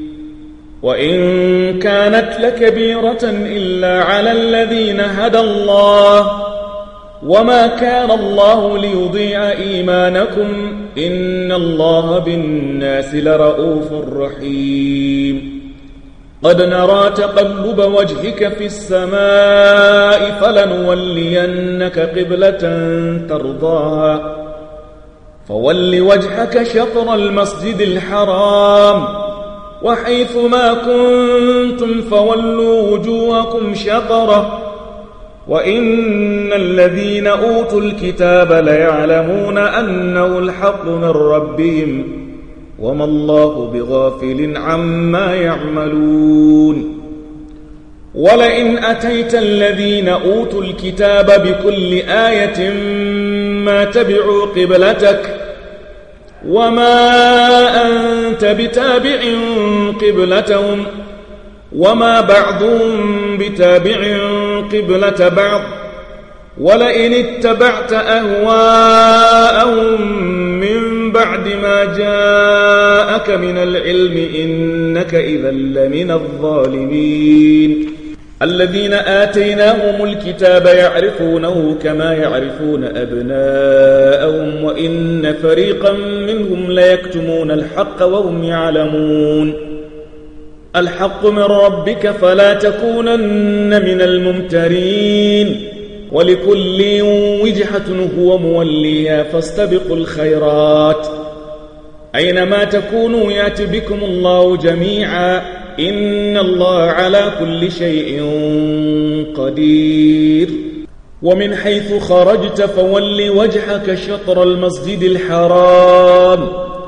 Speaker 2: وإن كانت لكبيرة إلا على الذين هدى الله وما كان الله ليضيع إيمانكم إن الله بالناس لرؤوف رحيم. قد نرى تقلب وجهك في السماء فلنولينك قبلة ترضاها فول وجهك شطر المسجد الحرام وحيث ما كنتم فولوا وجوهكم شطره وإن الذين أوتوا الكتاب ليعلمون أنه الحق من ربهم وما الله بغافل عما يعملون. ولئن أتيت الذين أوتوا الكتاب بكل آية ما تبعوا قبلتك وما أنت بتابع قبلتهم وما بعضهم بتابع قبلة بعض ولئن اتبعت أهواءهم من بعد ما جاءك من العلم إنك إذا لمن الظالمين. الذين آتيناهم الكتاب يعرفونه كما يعرفون أبناءهم وإن فريقا منهم ليكتمون الحق وهم يعلمون. الحق من ربك فلا تكونن من الممترين ولكل وجهة هو موليها فاستبقوا الخيرات أينما تكونوا يأت بكم الله جميعا إن الله على كل شيء قدير. ومن حيث خرجت فول وجهك شطر المسجد الحرام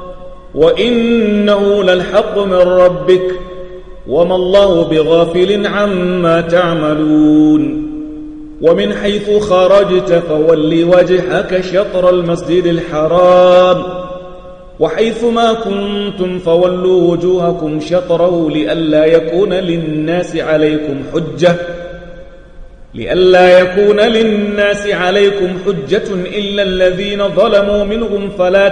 Speaker 2: وإنه للحق من ربك وما الله بغافل عما تعملون. ومن حيث خرجت فول وجهك شطر المسجد الحرام وحيث ما كنتم فولوا وجوهكم شطره لئلا يكون للناس عليكم حجة إلا الذين ظلموا منهم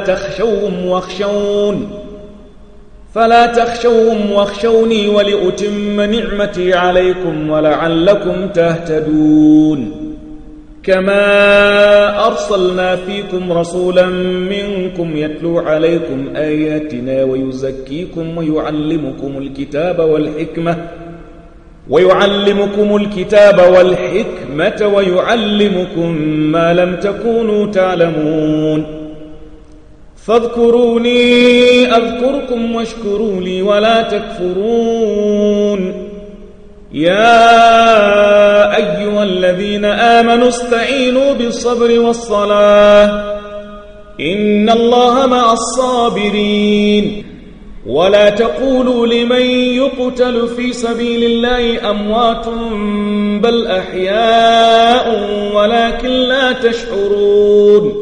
Speaker 2: فلا تخشوهم واخشوني ولأتم نعمتي عليكم ولعلكم تهتدون. كما أرسلنا فيكم رسولا منكم يتلو عليكم آياتنا ويزكيكم ويعلمكم الكتاب ويعلمكم الكتاب والحكمة ويعلمكم ما لم تكونوا تعلمون فاذكروني أذكركم واشكروا لي ولا تكفرون يا أيها الذين آمنوا استعينوا بالصبر والصلاة إن الله مع الصابرين ولا تقولوا لمن يقتل في سبيل الله أموات بل أحياء ولكن لا تشعرون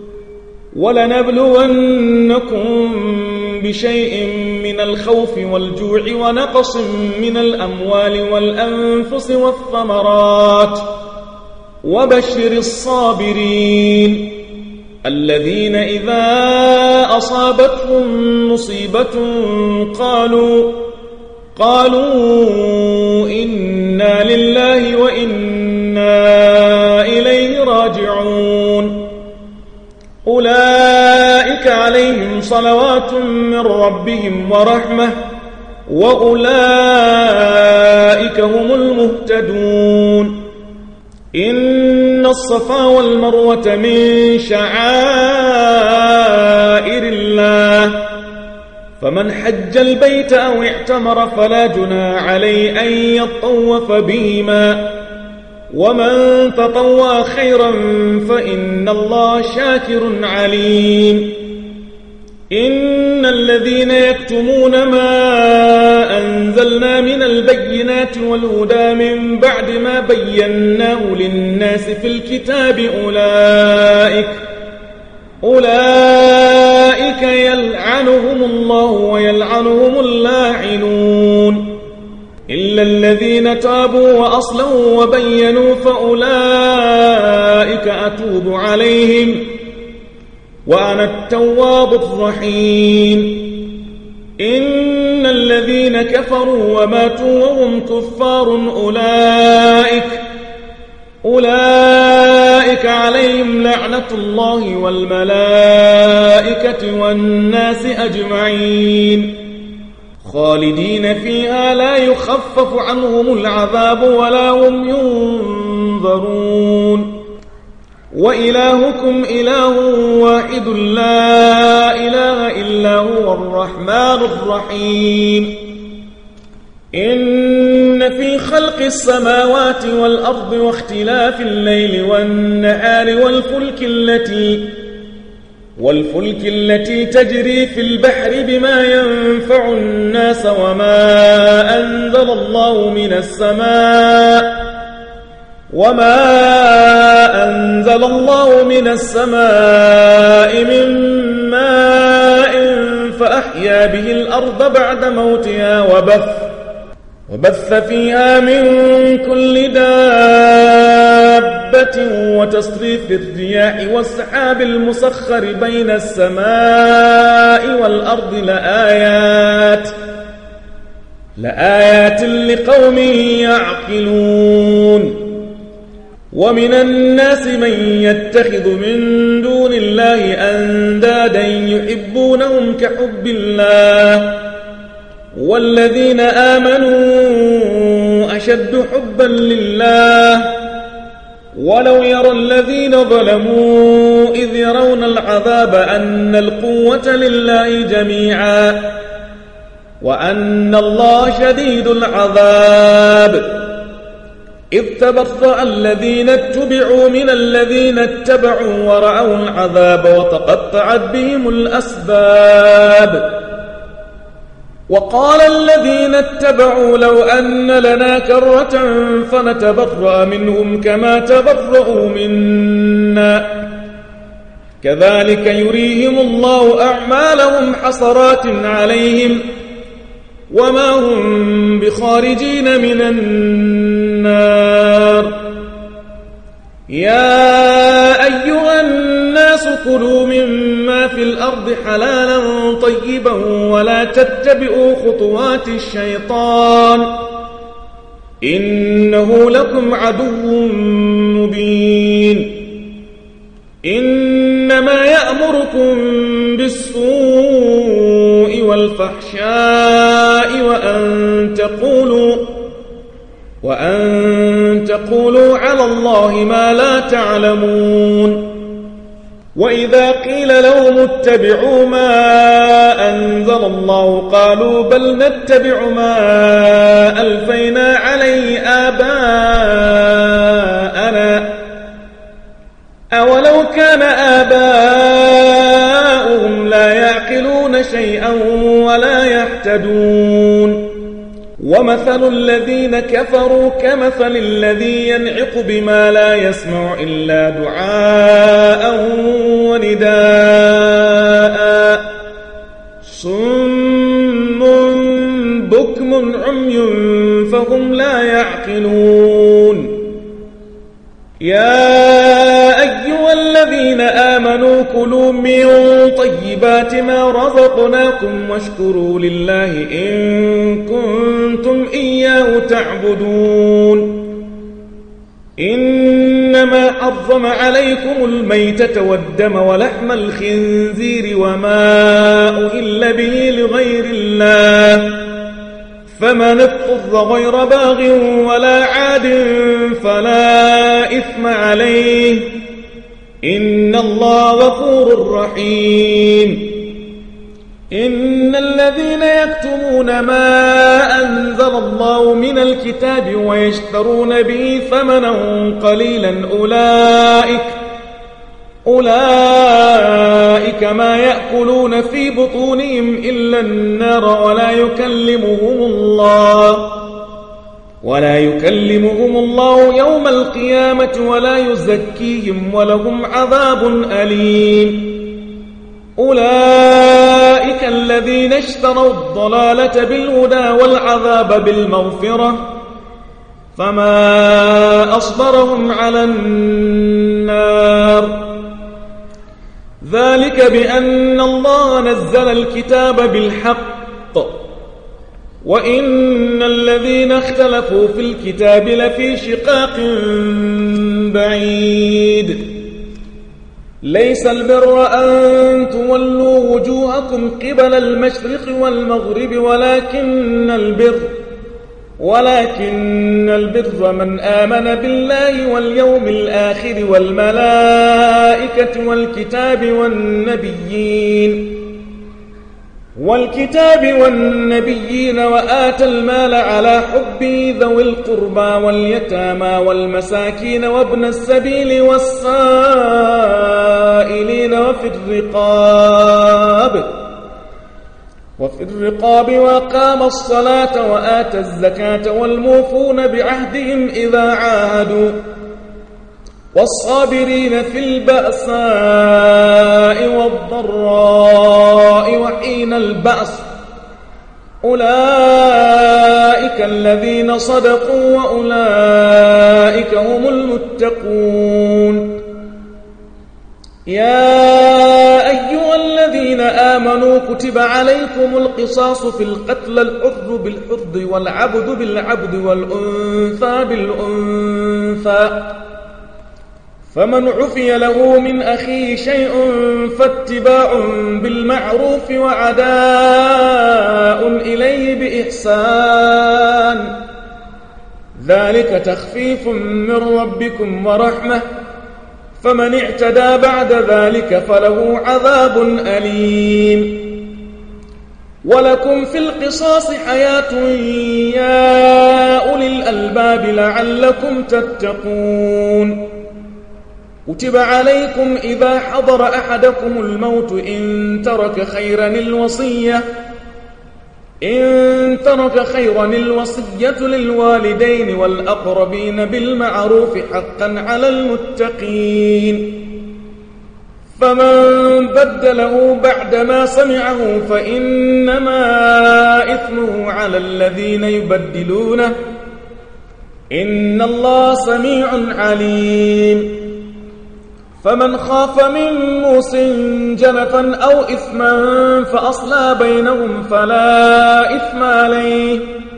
Speaker 2: ولنبلونكم بشيء من الخوف والجوع ونقص من الأموال والأنفس والثمرات وبشر الصابرين الذين إذا أصابتهم مصيبة قالوا إنا لله وإنا إليه راجعون أولئك عليهم صلوات من ربهم ورحمة وأولئك هم المهتدون إن الصفا والمروة من شعائر الله فمن حج البيت أو اعتمر فلا جناح عليه أن يطوف بهما ومن تطوع خيرا فإن الله شاكر عليم إن الذين يكتمون ما أنزلنا من البينات والهدى من بعد ما بيناه للناس في الكتاب أولئك يلعنهم الله ويلعنهم اللاعنون إلا الذين تابوا وأصلحوا وبينوا فأولئك أتوب عليهم وأنا التواب الرحيم إن الذين كفروا وماتوا وهم كفار أولئك عليهم لعنة الله والملائكة والناس أجمعين خالدين فيها لا يخفف عنهم العذاب ولا هم ينظرون وإلهكم إله واحد لا إله إلا هو الرحمن الرحيم إن في خلق السماوات والأرض واختلاف الليل والنهار والفلك التي تجري في البحر بما ينفع الناس وما أنزل الله من السماء من ماء فأحيا به الأرض بعد موتها وبث فيها من كل دابة وتصريف الرياح والسحاب المسخر بين السماء والأرض لآيات لقوم يعقلون ومن الناس من يتخذ من دون الله أندادا يحبونهم كحب الله والذين آمنوا أشد حبا لله ولو يرى الذين ظلموا إذ يرون العذاب أن القوة لله جميعا وأن الله شديد العذاب إذ تبرأ الذين اتبعوا من الذين اتبعوا ورأوا العذاب وتقطعت بهم الأسباب وقال الذين اتبعوا لو أن لنا كرة فنتبرأ منهم كما تبرأوا منا كذلك يريهم الله أعمالهم حسرات عليهم وما هم بخارجين من النار يا أيها الناس كلوا مما في الأرض حلالا طيبا ولا تتبعوا خطوات الشيطان إنه لكم عدو مبين إنما يأمركم بالسوء والفحشاء وأن تقولوا على الله ما لا تعلمون. وإذا قيل لهم اتبعوا ما أنزل الله قالوا بل نتبع ما ألفينا عليه آباءنا أولو كان آباؤهم لا يعقلون شيئا ولا يهتدون. ومثل الذين كفروا كمثل الذي ينعق بما لا يسمع إلا دعاء ونداء صم بكم عمي فهم لا يعقلون. يا أيها الذين آمنوا كلوا من طيبات ما رزقناكم واشكروا لله إن كنتم إياه تعبدون. إنما حرم عليكم الميتة والدم ولحم الخنزير وما أهل به لغير الله فمن اضطر غير باغ ولا عاد فلا إثم عليه إن الله غفور رحيم. إن الذين يكتمون ما أنزل الله من الكتاب ويشترون به ثمنا قليلا أولئك ما يأكلون في بطونهم إلا النار ولا يكلمهم الله يوم القيامة ولا يزكيهم ولهم عذاب أليم. أولئك الذين اشتروا الضلالة بالهدى والعذاب بالمغفرة فما أصبرهم على النار. ذلك بأن الله نزل الكتاب بالحق وإن الذين اختلفوا في الكتاب لفي شقاق بعيد. ليس البر أن تولوا وجوهكم قبل المشرق والمغرب ولكن البر من آمن بالله واليوم الآخر والملائكة والكتاب والنبيين وآتى المال على حبه ذوي القربى واليتامى والمساكين وابن السبيل والسائلين وفي الرقاب وأقام الصلاة وآتى الزكاة والموفون بعهدهم إذا عاهدوا والصابرين في البأساء والضراء وحين البأس أولئك الذين صدقوا وأولئك هم المتقون. يا أيها الذين آمنوا كتب عليكم القصاص في القتل الحر بالحر والعبد بالعبد والأنثى بالأنثى فمن عفي له من أخيه شيء فاتباع بالمعروف وعداء إليه بإحسان ذلك تخفيف من ربكم ورحمة فمن اعتدى بعد ذلك فله عذاب أليم. ولكم في القصاص حياة يا أولي الألباب لعلكم تتقون. كتب عليكم إذا حضر أحدكم الموت إن ترك خيرا الوصية للوالدين والأقربين بالمعروف حقا على المتقين. فمن بدله بعدما سمعه فإنما إثمه على الذين يبدلونه إن الله سميع عليم. فمن خاف من موص جنفا أو إثما فأصلى بينهم فلا إثم عليه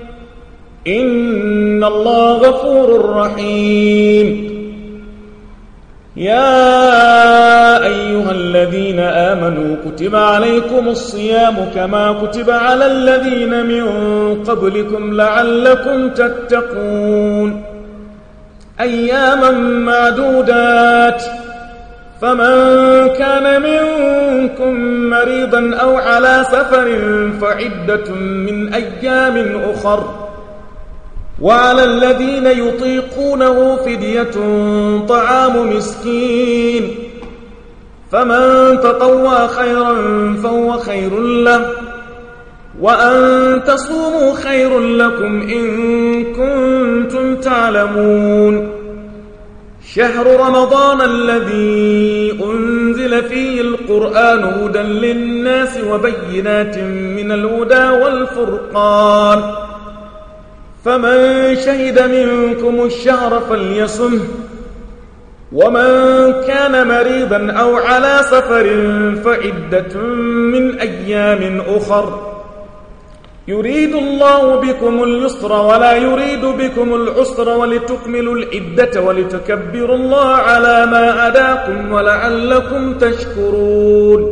Speaker 2: إن الله غفور رحيم. يا أيها الذين آمنوا كتب عليكم الصيام كما كتب على الذين من قبلكم لعلكم تتقون أياما معدودات فمن كان منكم مريضا أو على سفر فعدة من أيام أخر وعلى الذين يطيقونه فدية طعام مسكين فمن تطوع خيرا فهو خير له وأن تصوموا خير لكم إن كنتم تعلمون شهر رمضان الذي أنزل فيه القرآن هدى للناس وبينات من الهدى والفرقان فمن شهد منكم الشهر فليصمه ومن كان مريضا أو على سفر فعدة من أيام أخر يريد الله بكم اليسر ولا يريد بكم العسر ولتكملوا العدة ولتكبروا الله على ما هداكم ولعلكم تشكرون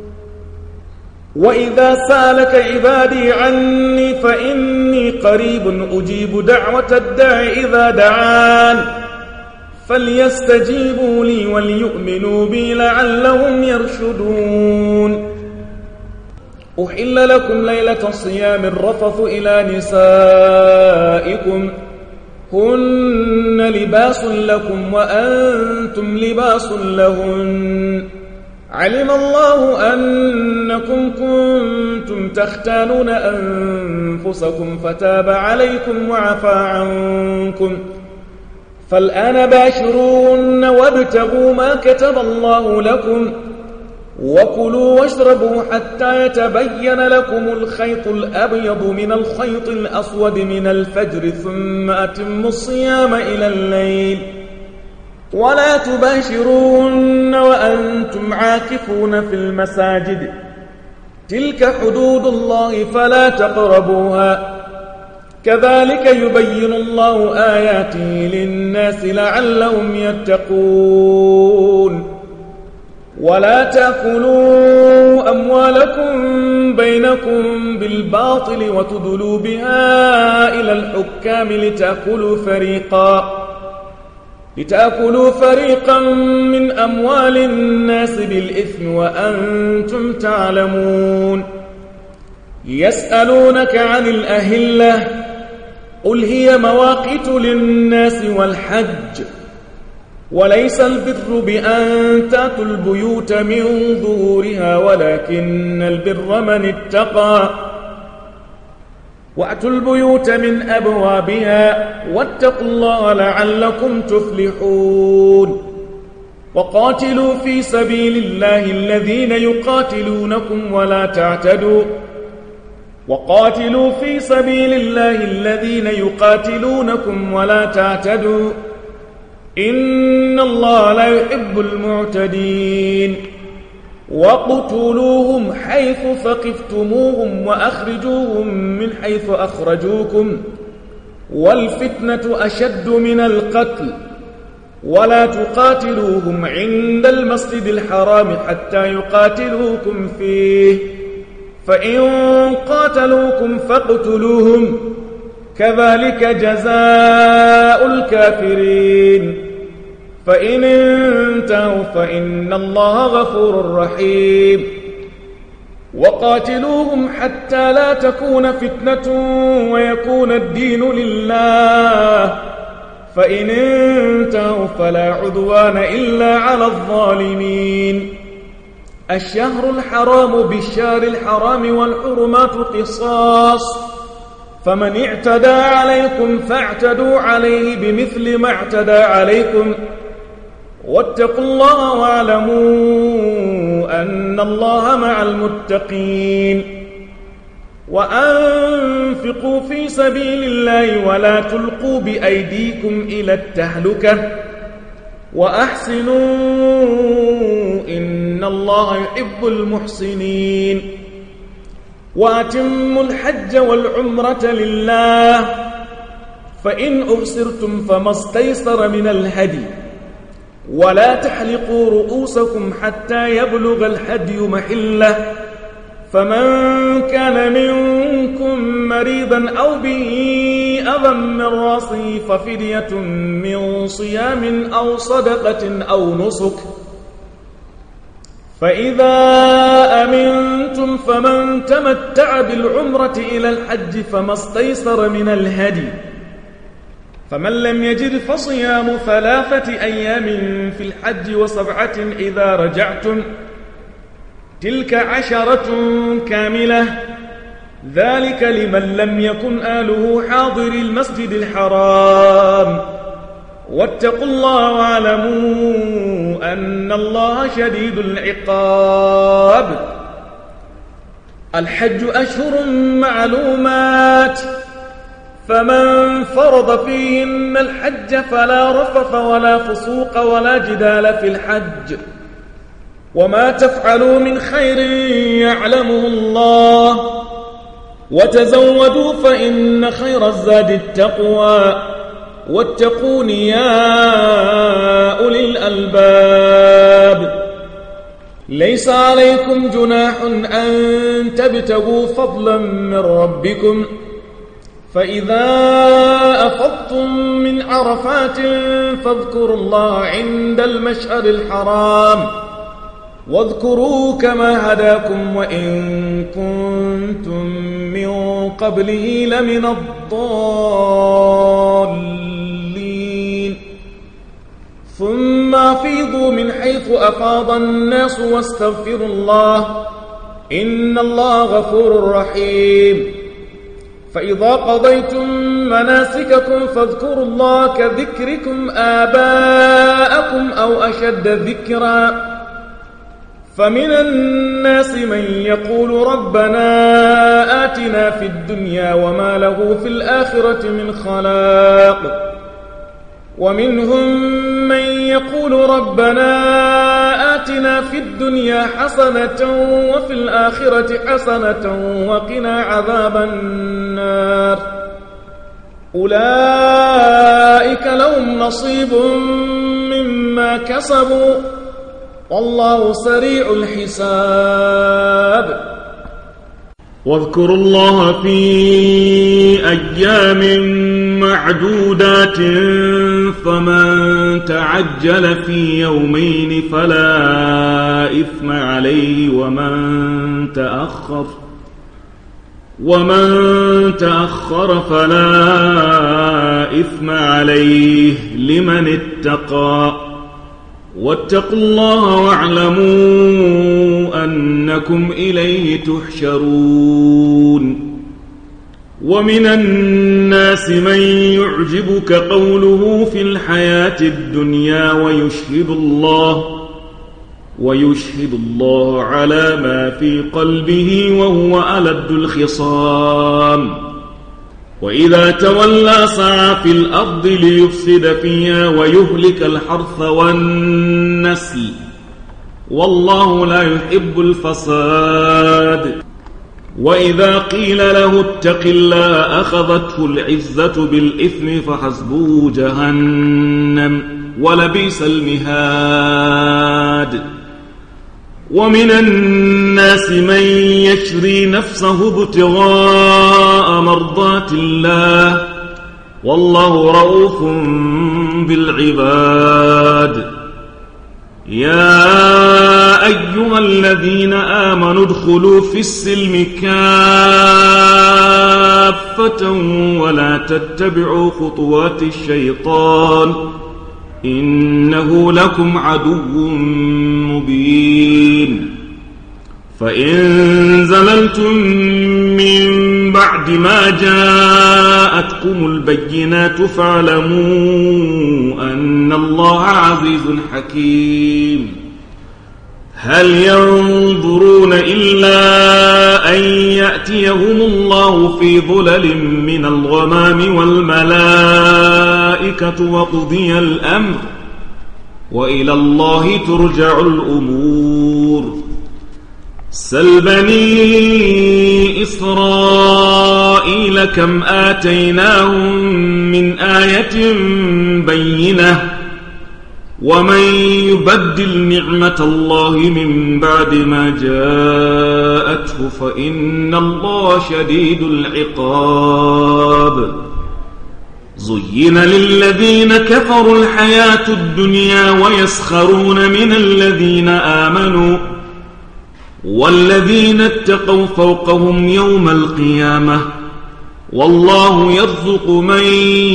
Speaker 2: وإذا سألك عبادي عني فإني قريب أجيب دعوة الداع إذا دعان فليستجيبوا لي وليؤمنوا بي لعلهم يرشدون أحل لكم ليلة الصيام الرفث إلى نسائكم هن لباس لكم وأنتم لباس لهن علم الله أنكم كنتم تختانون أنفسكم فتاب عليكم وعفى عنكم فالآن باشروهن وابتغوا ما كتب الله لكم وكلوا واشربوا حتى يتبين لكم الخيط الأبيض من الخيط الأسود من الفجر ثم أتموا الصيام إلى الليل ولا تباشروهن وأنتم عاكفون في المساجد تلك حدود الله فلا تقربوها كذلك يبين الله آياته للناس لعلهم يتقون ولا تأكلوا أموالكم بينكم بالباطل وتدلوا بها إلى الحكام لتأكلوا فريقا من أموال الناس بالإثم وأنتم تعلمون يسألونك عن الأهلة قل هي مواقيت للناس والحج وليس البر بأن تأتوا البيوت من ظهورها ولكن البر من اتقى وأتوا البيوت من أبوابها واتقوا الله لعلكم تفلحون وقاتلوا في سبيل الله الذين يقاتلونكم ولا تعتدوا وقاتلوا في سبيل الله الذين يقاتلونكم ولا تعتدوا إن الله لا يحب المعتدين وقتلوهم حيث ثقفتموهم وأخرجوهم من حيث أخرجوكم والفتنة أشد من القتل ولا تقاتلوهم عند المسجد الحرام حتى يقاتلوكم فيه فإن قاتلوكم فاقتلوهم كذلك جزاء الكافرين فإن انتهوا فإن الله غفور رحيم وقاتلوهم حتى لا تكون فتنة ويكون الدين لله فإن انتهوا فلا عدوان إلا على الظالمين الشهر الحرام بالشهر الحرام والحرمات قصاص فمن اعتدى عليكم فاعتدوا عليه بمثل ما اعتدى عليكم واتقوا الله واعلموا أن الله مع المتقين وأنفقوا في سبيل الله ولا تلقوا بأيديكم إلى التهلكة وأحسنوا إن الله يحب المحسنين وأتموا الحج والعمرة لله فإن أحصرتم فما استيسر من الهدي ولا تحلقوا رؤوسكم حتى يبلغ الهدي محله، فمن كان منكم مريضا أو به أذى من رأسه ففدية من صيام أو صدقة أو نسك، فإذا أمنتم فمن تمتع بالعمرة إلى الحج فما استيسر من الهدي، فمن لم يجد فصيام 3 أيام في الحج و7 إذا رجعتم، تلك 10 كاملة، ذلك لمن لم يكن أهله حاضر المسجد الحرام، واتقوا الله واعلموا أن الله شديد العقاب. الحج أشهر معلومات، فمن فرض فيهن الحج فلا رفث ولا فسوق ولا جدال في الحج، وما تفعلوا من خير يعلمه الله، وتزودوا فإن خير الزاد التقوى، واتقون يا أولي الألباب. ليس عليكم جناح أن تبتغوا فضلا من ربكم، فإذا أفضتم من عرفات فاذكروا الله عند المشعر الحرام، واذكروا كما هداكم وإن كنتم من قبله لمن الضالين. ثم أفيضوا من حيث أفاض الناس واستغفروا الله، إن الله غفور رحيم. فإذا قضيتم مناسككم فاذكروا الله كذكركم آباءكم أو أشد ذكرا، فمن الناس من يقول ربنا آتنا في الدنيا وما له في الآخرة من خلاق، ومنهم من يقول ربنا آتنا في الدنيا حسنة وفي الآخرة حسنة وقنا عذاب النار. أولئك لهم نصيب مما كسبوا والله سريع الحساب.
Speaker 3: واذكروا الله في أيام معدودات، فمن تعجل في يومين فلا إثم عليه، ومن تأخر فلا إثم عليه لمن اتقى، واتقوا الله واعلموا أنكم إليه تحشرون. ومن الناس من يعجبك قوله في الحياة الدنيا ويشهد الله على ما في قلبه وهو ألد الخصام، وإذا تولى سعى في الأرض ليفسد فيها ويهلك الحرث والنسل، والله لا يحب الفساد. وإذا قيل له اتق الله أخذته العزة بالإثم فحسبه جهنم ولبئس المهاد. ومن الناس من يشري نفسه ابتغاء مرضات الله، والله رؤوف بالعباد. يا أيها الذين آمنوا ادخلوا في السلم كافة ولا تتبعوا خطوات الشيطان، إنه لكم عدو مبين. فإن زللتم من بعد ما جاءتكم البينات فاعلموا أن الله عزيز حكيم. هل ينظرون إلا أن يأتيهم الله في ظلل من الغمام والملائكة وقضي الأمر، وإلى الله ترجع الأمور. سل بني إسرائيل كم آتيناهم من آية بينة، ومن يبدل نعمة الله من بعد ما جاءته فإن الله شديد العقاب. زين للذين كفروا الحياة الدنيا ويسخرون من الذين آمنوا والذين اتقوا فوقهم يوم القيامة والله يرزق من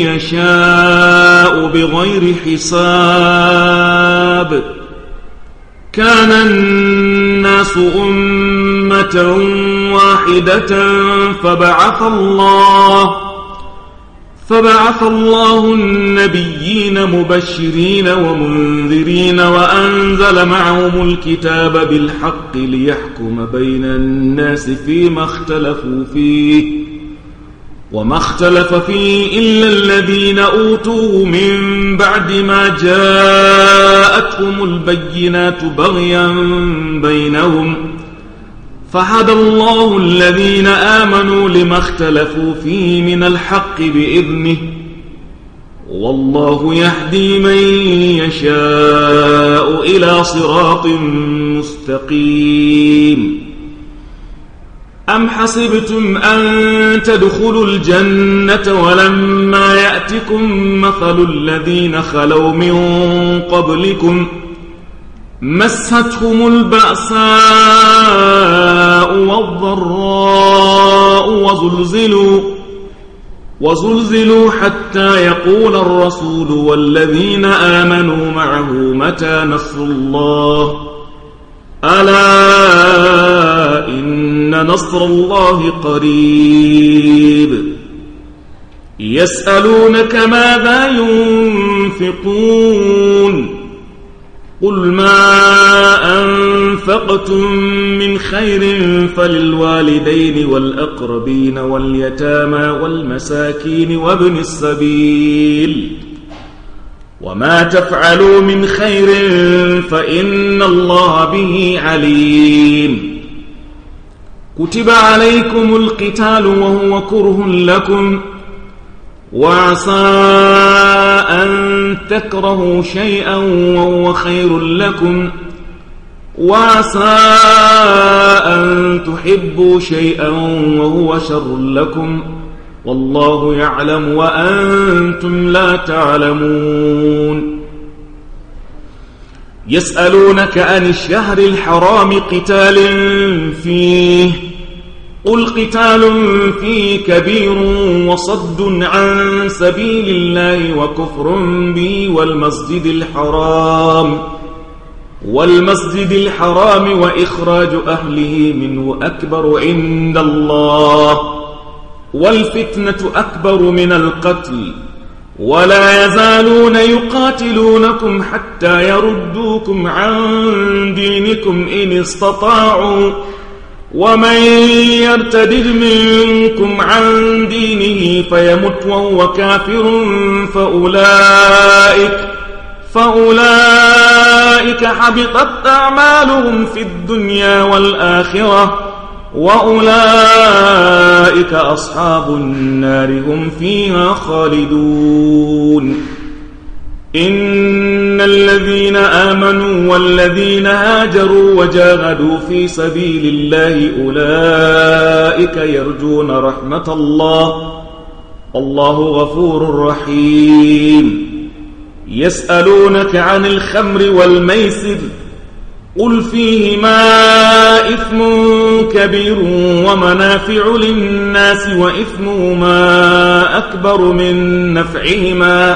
Speaker 3: يشاء بغير حساب. كان الناس أمة واحدة فبعث الله النبيين مبشرين ومنذرين وأنزل معهم الكتاب بالحق ليحكم بين الناس فيما اختلفوا فيه وما اختلف فيه إلا الذين أوتوه من بعد ما جاءتهم البينات بغيا بينهم فهدى الله الذين آمنوا لما اختلفوا فيه من الحق بإذنه والله يهدي من يشاء إلى صراط مستقيم. أم حسبتم أن تدخلوا الجنة ولما يأتكم مثل الذين خلوا من قبلكم مستهم البأساء والضراء وزلزلوا حتى يقول الرسول والذين آمنوا معه متى نصر الله ألا إن نصر الله قريب. يسألونك ماذا ينفقون قل ما أنفقتم من خير فللوالدين والأقربين واليتامى والمساكين وابن السبيل وما تفعلوا من خير فإن الله به عليم. كتب عليكم القتال وهو كره لكم وعسى أن تكرهوا شيئا وهو خير لكم وعسى أن تحبوا شيئا وهو شر لكم والله يعلم وأنتم لا تعلمون. يسألونك عن الشهر الحرام قتال فيه قل قتال فيه كبير وصد عن سبيل الله وكفر به والمسجد الحرام وإخراج أهله منه أكبر عند الله والفتنة أكبر من القتل ولا يزالون يقاتلونكم حتى يردوكم عن دينكم إن استطاعوا ومن يرتد منكم عن دينه فيمت وهو كافر فأولئك حبطت أعمالهم في الدنيا والآخرة وأولئك أصحاب النار هم فيها خالدون. إن الذين آمنوا والذين هاجروا وجاهدوا في سبيل الله أولئك يرجون رحمة الله والله غفور رحيم. يسألونك عن الخمر والميسر قل فيهما إثم كبير ومنافع للناس وإثمهما أكبر من نفعهما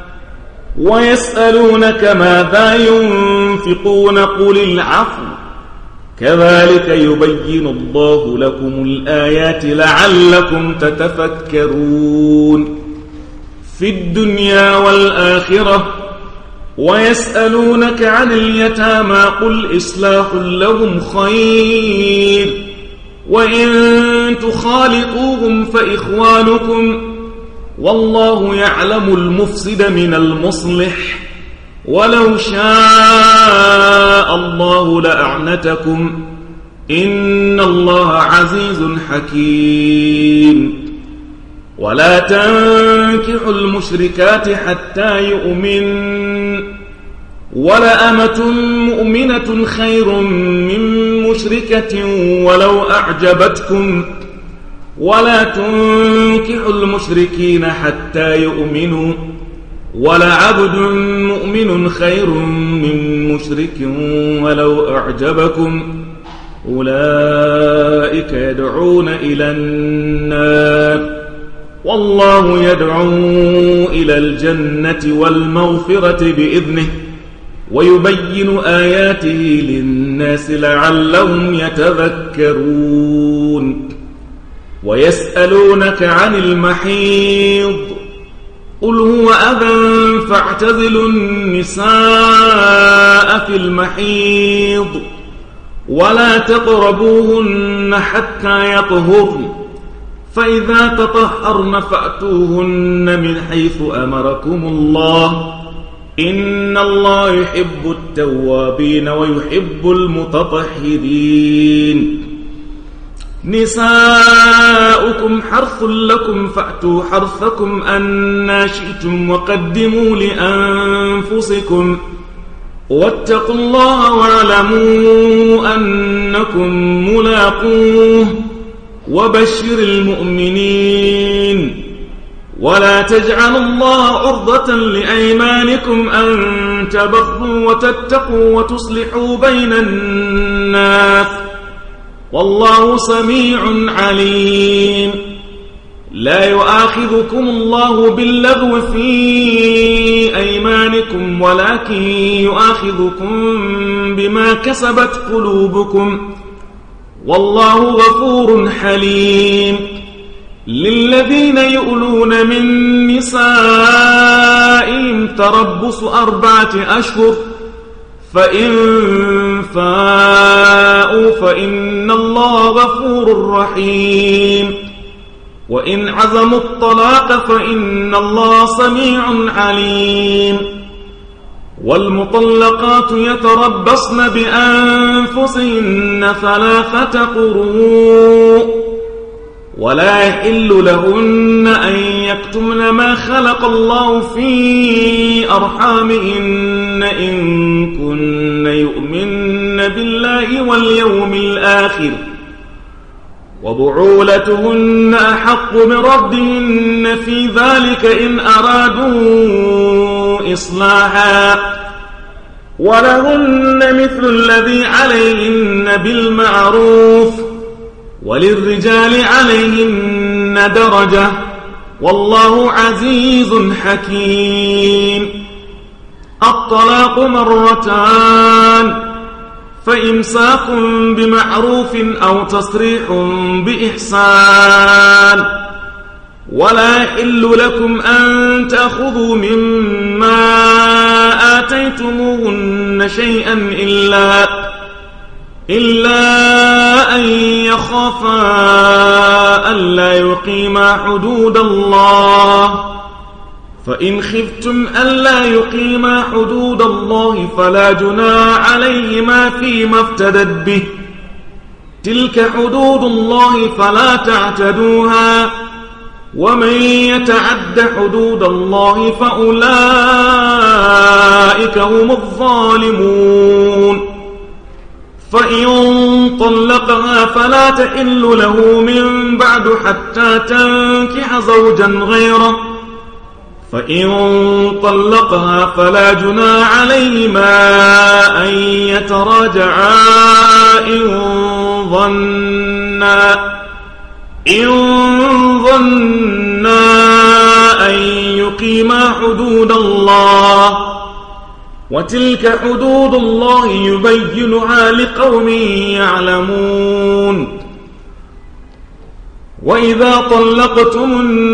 Speaker 3: ويسألونك ماذا ينفقون قل العفو كذلك يبين الله لكم الآيات لعلكم تتفكرون في الدنيا والآخرة. ويسألونك عن اليتامى قل إصلاح لهم خير وإن تخالطوهم فإخوانكم والله يعلم المفسد من المصلح ولو شاء الله لأعنتكم إن الله عزيز حكيم. ولا تنكحوا المشركات حتى يؤمن ولأمة مؤمنة خير من مشركة ولو أعجبتكم ولا تنكحوا المشركين حتى يؤمنوا ولعبد مؤمن خير من مشرك ولو أعجبكم أولئك يدعون إلى النار والله يدعو إلى الجنة والمغفرة بإذنه ويبين آياته للناس لعلهم يتذكرون ويسألونك عن المحيض قل هو أذى فاعتزلوا النساء في المحيض ولا تقربوهن حتى يطهرن فإذا تطهرن فأتوهن من حيث أمركم الله إن الله يحب التوابين ويحب المتطهرين نساؤكم حرث لكم فأتوا حرثكم أنا شئتم وقدموا لأنفسكم واتقوا الله واعلموا أنكم ملاقوه وبشر المؤمنين ولا تجعلوا الله عرضة لأيمانكم أن تبروا وتتقوا وتصلحوا بين الناس والله سميع عليم لا يؤاخذكم الله باللغو في أيمانكم ولكن يؤاخذكم بما كسبت قلوبكم والله غفور حليم للذين يؤلون من نسائهم تربص 4 أشهر فإن فاءوا فإن الله غفور رحيم وإن عزموا الطلاق فإن الله سميع عليم والمطلقات يتربصن بأنفسهن 3 قروء ولا يحل لهن أن يكتمن ما خلق الله في أرحامهن إن كن يؤمن بالله واليوم الآخر وبعولتهن أحق بردهن في ذلك إن أرادوا إصلاحا ولهن مثل الذي عليهن بالمعروف وللرجال عليهن درجة والله عزيز حكيم الطلاق 2 فإمساك بمعروف أو تصريح بإحسان ولا يحل لكم أن تأخذوا مما آتيتموهن شيئا إلا أن يخافا ألا يقيما حدود الله فإن خفتم ألا يقيما حدود الله فلا جناح عليهما فيما افتدت به تلك حدود الله فلا تعتدوها ومن يتعد حدود الله فأولئك هم الظالمون فإن طلقها فلا تحل له من بعد حتى تنكح زوجا غيره فإن طلقها فلا جناح عليهما أن يتراجعا إن ظنا أن يقيما حدود الله وتلك حدود الله يبينها لقوم يعلمون وإذا طلقتم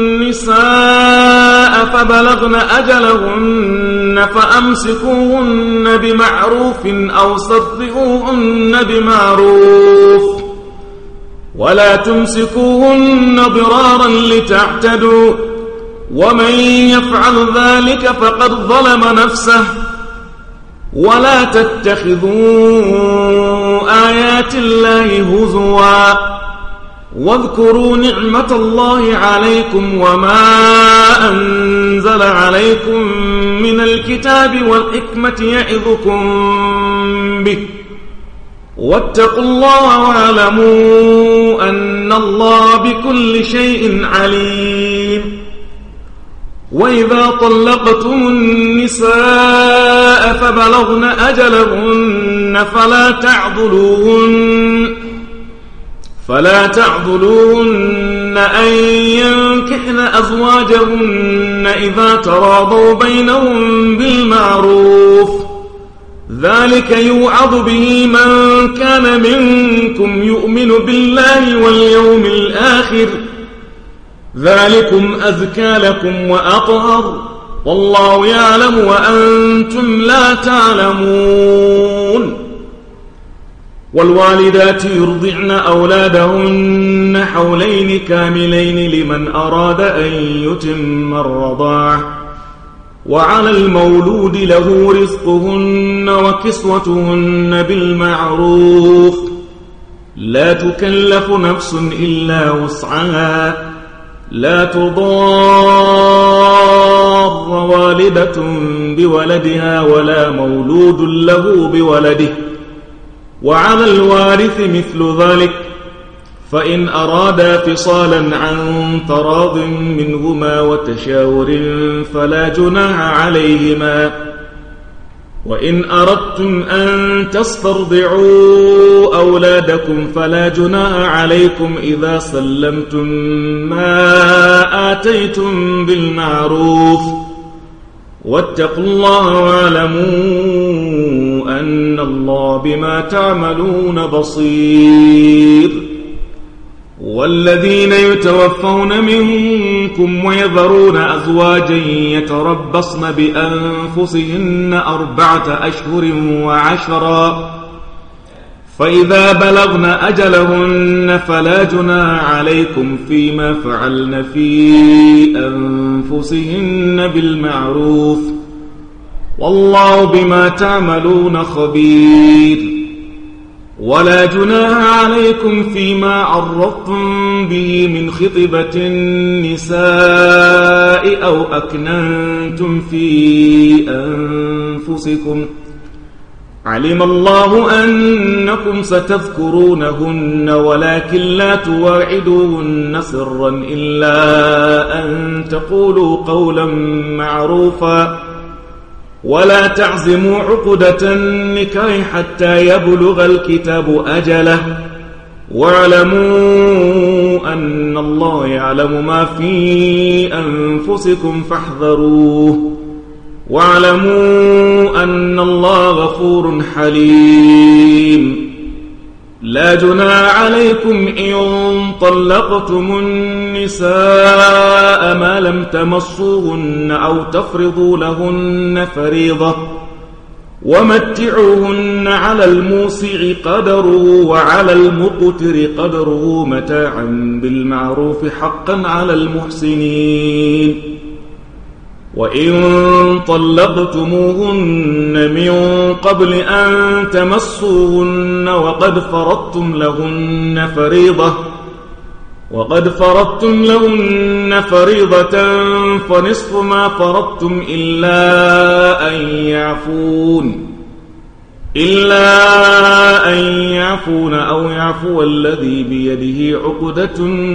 Speaker 3: النساء فبلغن أجلهن فأمسكوهن بمعروف أو سرحوهن بمعروف ولا تمسكوهن ضرارا لتعتدوا ومن يفعل ذلك فقد ظلم نفسه ولا تتخذوا آيات الله هزوا واذكروا نعمة الله عليكم وما أنزل عليكم من الكتاب الكتاب والحكمة يعظكم به واتقوا الله واعلموا أن الله بكل شيء عليم. وإذا طلقتم النساء فبلغن أجلهن فلا تعضلوهن أن ينكحن أزواجهن إذا تراضوا بينهم بالمعروف، ذلك يوعظ به من كان منكم يؤمن بالله واليوم الآخر، ذلكم أزكى لكم وأطهر، والله يعلم وأنتم لا تعلمون. والوالدات يرضعن أولادهن حولين كاملين لمن أراد أن يتم الرضاعة، وعلى المولود له رزقهن وكسوتهن بالمعروف، لا تكلف نفس إلا وسعها، لا تضار والدة بولدها ولا مولود له بولده، وعلى الوارث مثل ذلك، فإن أرادا فصالا عن تراض منهما وتشاور فلا جناح عليهما. وإن أردتم أن تسترضعوا أولادكم فلا جناح عليكم إذا سلمتم ما آتيتم بالمعروف، واتقوا الله واعلموا أن الله بما تعملون بصير. والذين يتوفون منكم ويذرون أزواجا يتربصن بأنفسهن 4 أشهر وعشرا، فإذا بلغن أجلهن فلا جناح عليكم فيما فعلن في أنفسهن بالمعروف، والله بما تعملون خبير. ولا جناح عليكم فيما عرضتم به من خطبة النساء أو أكننتم في أنفسكم، علم الله أنكم ستذكرونهن ولكن لا تواعدوهن سرا إلا أن تقولوا قولا معروفا، ولا تعزموا عقدة النكاح حتى يبلغ الكتاب أجله، واعلموا أن الله يعلم ما في أنفسكم فاحذروه، واعلموا أن الله غفور حليم. لا جناح عليكم إن طلقتم النساء ما لم تمصوهن أو تفرضوا لهن فريضة، ومتعوهن على الموسع قدره وعلى المقتر قدره متاعا بالمعروف حقا على المحسنين. وإن طلقتموهن من قبل أن تمسوهن وقد فرضتم لهن فريضة فنصف ما فرضتم إلا أن يعفون أو يعفو الذي بيده عقدة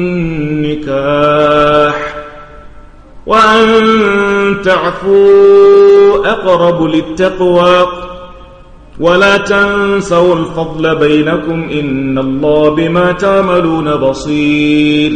Speaker 3: النكاح، وأن تعفوا أقرب للتقوى، ولا تنسوا الفضل بينكم إن الله بما تعملون بصير.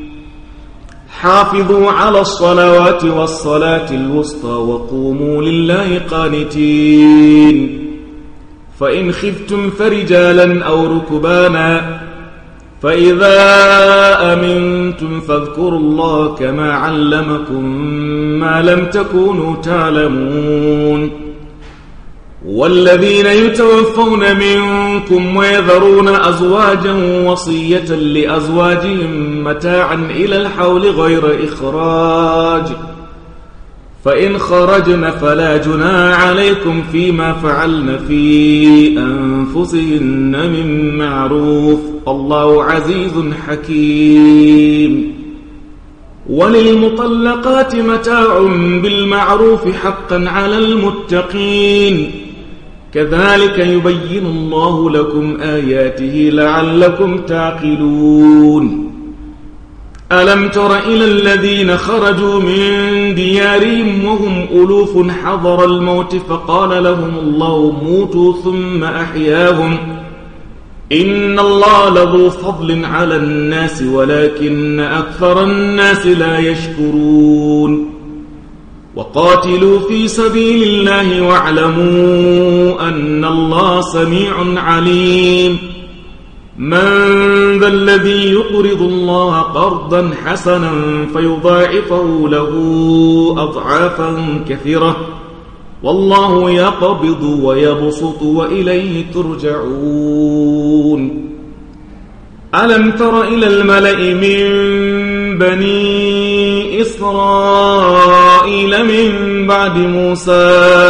Speaker 3: حافظوا على الصلوات والصلاة الوسطى وقوموا لله قانتين. فإن خفتم فرجالا أو ركبانا، فإذا أمنتم فاذكروا الله كما علمكم ما لم تكونوا تعلمون. والذين يتوفون منكم ويذرون أزواجا وصية لأزواجهم متاعا إلى الحول غير إخراج، فإن خرجن فلا جناح عليكم فيما فعلن في أنفسهن من معروف، الله عزيز حكيم. وللمطلقات متاع بالمعروف حقا على المتقين كذلك يبين الله لكم آياته لعلكم تعقلون ألم تر إلى الذين خرجوا من ديارهم وهم ألوف حضر الموت فقال لهم الله موتوا ثم أحياهم إن الله لذو فضل على الناس ولكن أكثر الناس لا يشكرون وقاتلوا في سبيل الله واعلموا أن الله سميع عليم من ذا الذي يقرض الله قرضا حسنا فيضاعفه له أضعافا كثيرة والله يقبض ويبسط وإليه ترجعون ألم تر إلى الملأ من بني إسرائيل من بعد موسى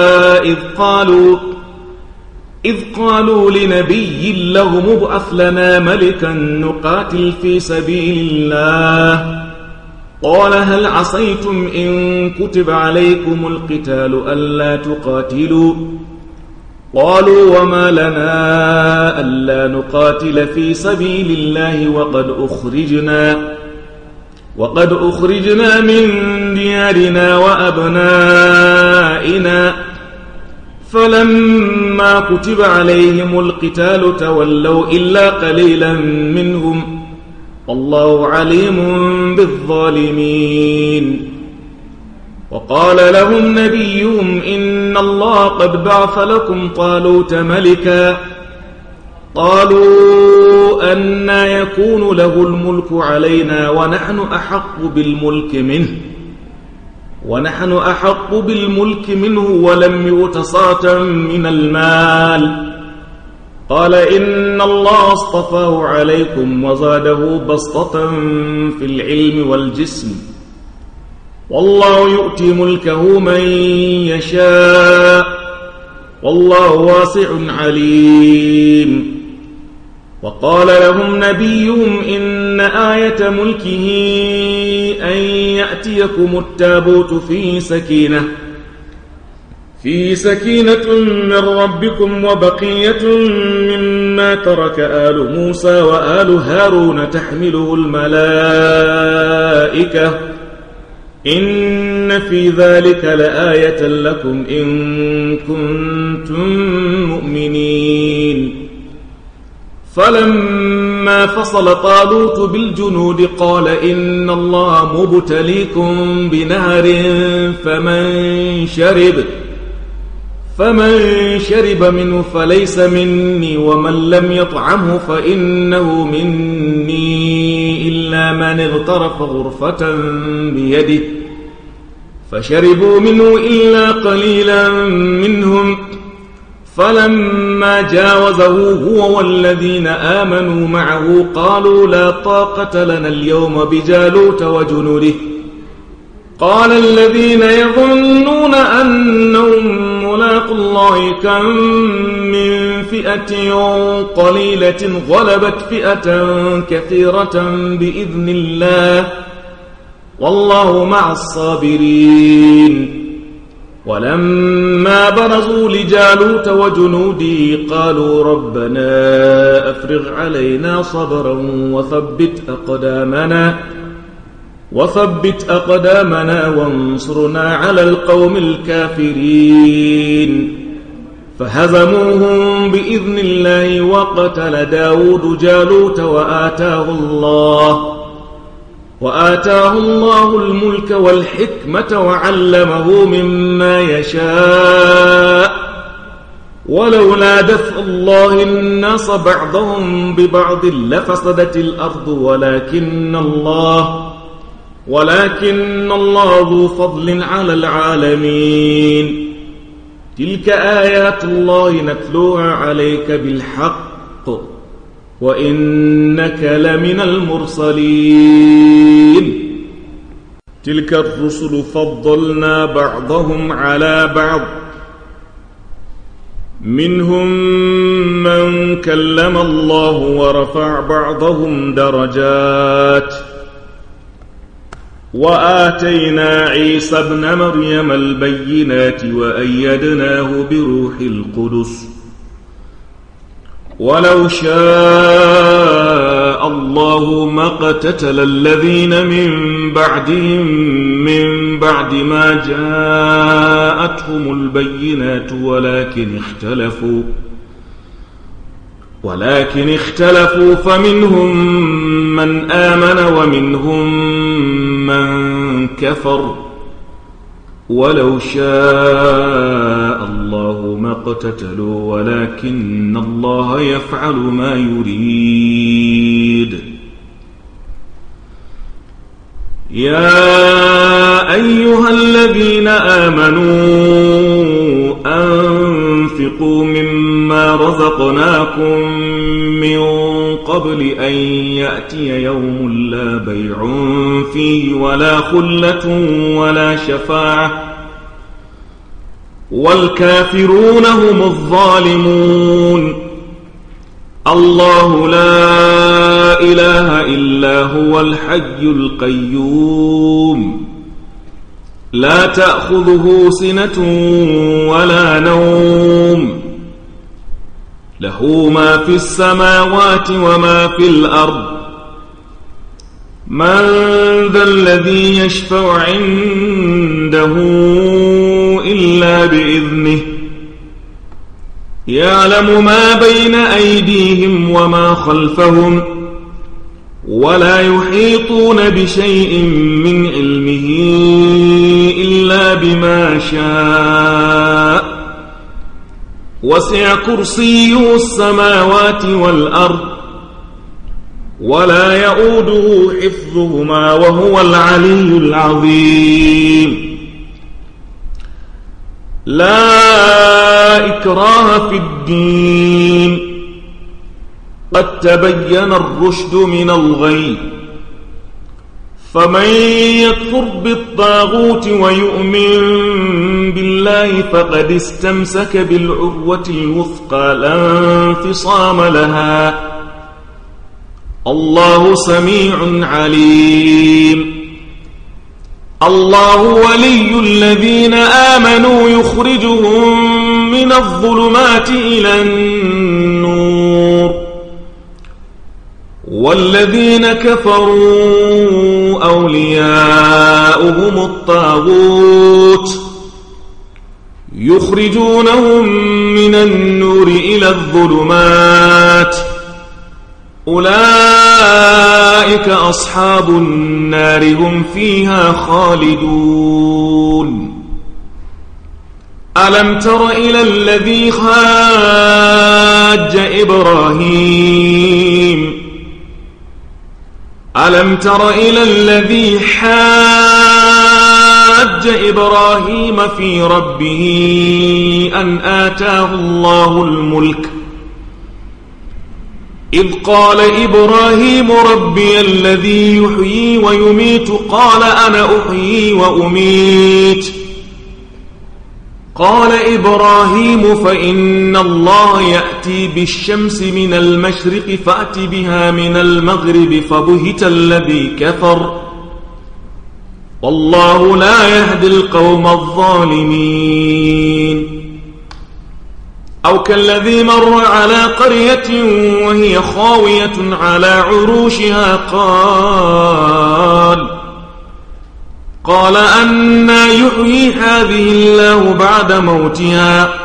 Speaker 3: إذ قالوا لنبي لهم ابعث لنا ملكا نقاتل في سبيل الله قال هل عصيتم إن كتب عليكم القتال ألا تقاتلوا قالوا وما لنا ألا نقاتل في سبيل الله وقد أخرجنا من ديارنا وأبنائنا فلما كتب عليهم القتال تولوا إلا قليلا منهم والله عليم بالظالمين وقال لهم نبيهم إن الله قد بعث لكم طالوت ملكا قالوا أنى يكون له الملك علينا ونحن أحق بالملك منه ولم يؤت صاعة من المال قال إن الله اصطفاه عليكم وزاده بسطة في العلم والجسم والله يؤتي ملكه من يشاء والله واسع عليم وقال لهم نبيهم إن آية ملكه أن يأتيكم التابوت في سكينة من ربكم وبقية مما ترك آل موسى وآل هارون تحمله الملائكة إن في ذلك لآية لكم إن كنتم مؤمنين فلما فصل طالوت بالجنود قال إن الله مبتليكم بنهر فمن شرب منه فليس مني ومن لم يطعمه فإنه مني إلا من اغترف غرفة بيده فشربوا منه إلا قليلا منهم فلما جاوزه هو والذين آمنوا معه قالوا لا طاقة لنا اليوم بجالوت وجنوده قال الذين يظنون أنهم ملاقوا الله كم من فئة قليلة غلبت فئة كثيرة بإذن الله والله مع الصابرين ولما برزوا لجالوت وجنوده قالوا ربنا أفرغ علينا صبرا وثبت أقدامنا وانصرنا على القوم الكافرين فهزموهم بإذن الله وقتل داود جالوت وآتاه الله الملك والحكمة وعلمه مما يشاء ولولا دفع الله الناس بعضهم ببعض لفسدت الأرض ولكن الله ذو فضل على العالمين تلك آيات الله نتلوها عليك بالحق وإنك لمن المرسلين تلك الرسل فضلنا بعضهم على بعض منهم من كلم الله ورفع بعضهم درجات
Speaker 2: وآتينا عيسى ابن مريم البينات وأيدناه بروح القدس ولو شاء الله ما اقتتل الذين من بعدهم من بعد ما جاءتهم البينات ولكن اختلفوا فمنهم من آمن ومنهم من كفر ولو شاء الله ما اقتتلوا ولكن الله يفعل ما يريد. يا أيها الذين آمنوا أنفقوا مما رزقناكم من قبل أن يأتي يوم لا بيع فيه ولا خلة ولا شفاعة والكافرون هم الظالمون. الله لا إله إلا هو الحي القيوم لا تأخذه سنة ولا نوم له ما في السماوات وما في الأرض من ذا الذي يشفع عنده إلا بإذنه يعلم ما بين أيديهم وما خلفهم ولا يحيطون بشيء من علمه إلا بما شاء وسع كرسيه السماوات والأرض ولا يؤوده حفظهما وهو العلي العظيم. لا إكراه في الدين قد تبين الرشد من الغي فمن يكفر بالطاغوت ويؤمن بالله فقد استمسك بالعروة الوثقى لا انفصام لها الله سميع عليم. الله ولي الذين آمنوا يخرجهم من الظلمات إلى النور والذين كفروا أولياؤهم الطاغوت يخرجونهم من النور إلى الظلمات أولئك أصحاب النار هم فيها خالدون. ألم تر إلى الذي حاج إبراهيم في ربه أن آتاه الله الملك إذ قال إبراهيم ربي الذي يحيي ويميت قال أنا أحيي وأميت قال إبراهيم فإن الله يأتي بالشمس من المشرق فأت بها من المغرب فبهت الذي كفر والله لا يهدي القوم الظالمين. أو كالذي مر على قرية وهي خاوية على عروشها قال أنى يحيي هذه الله بعد موتها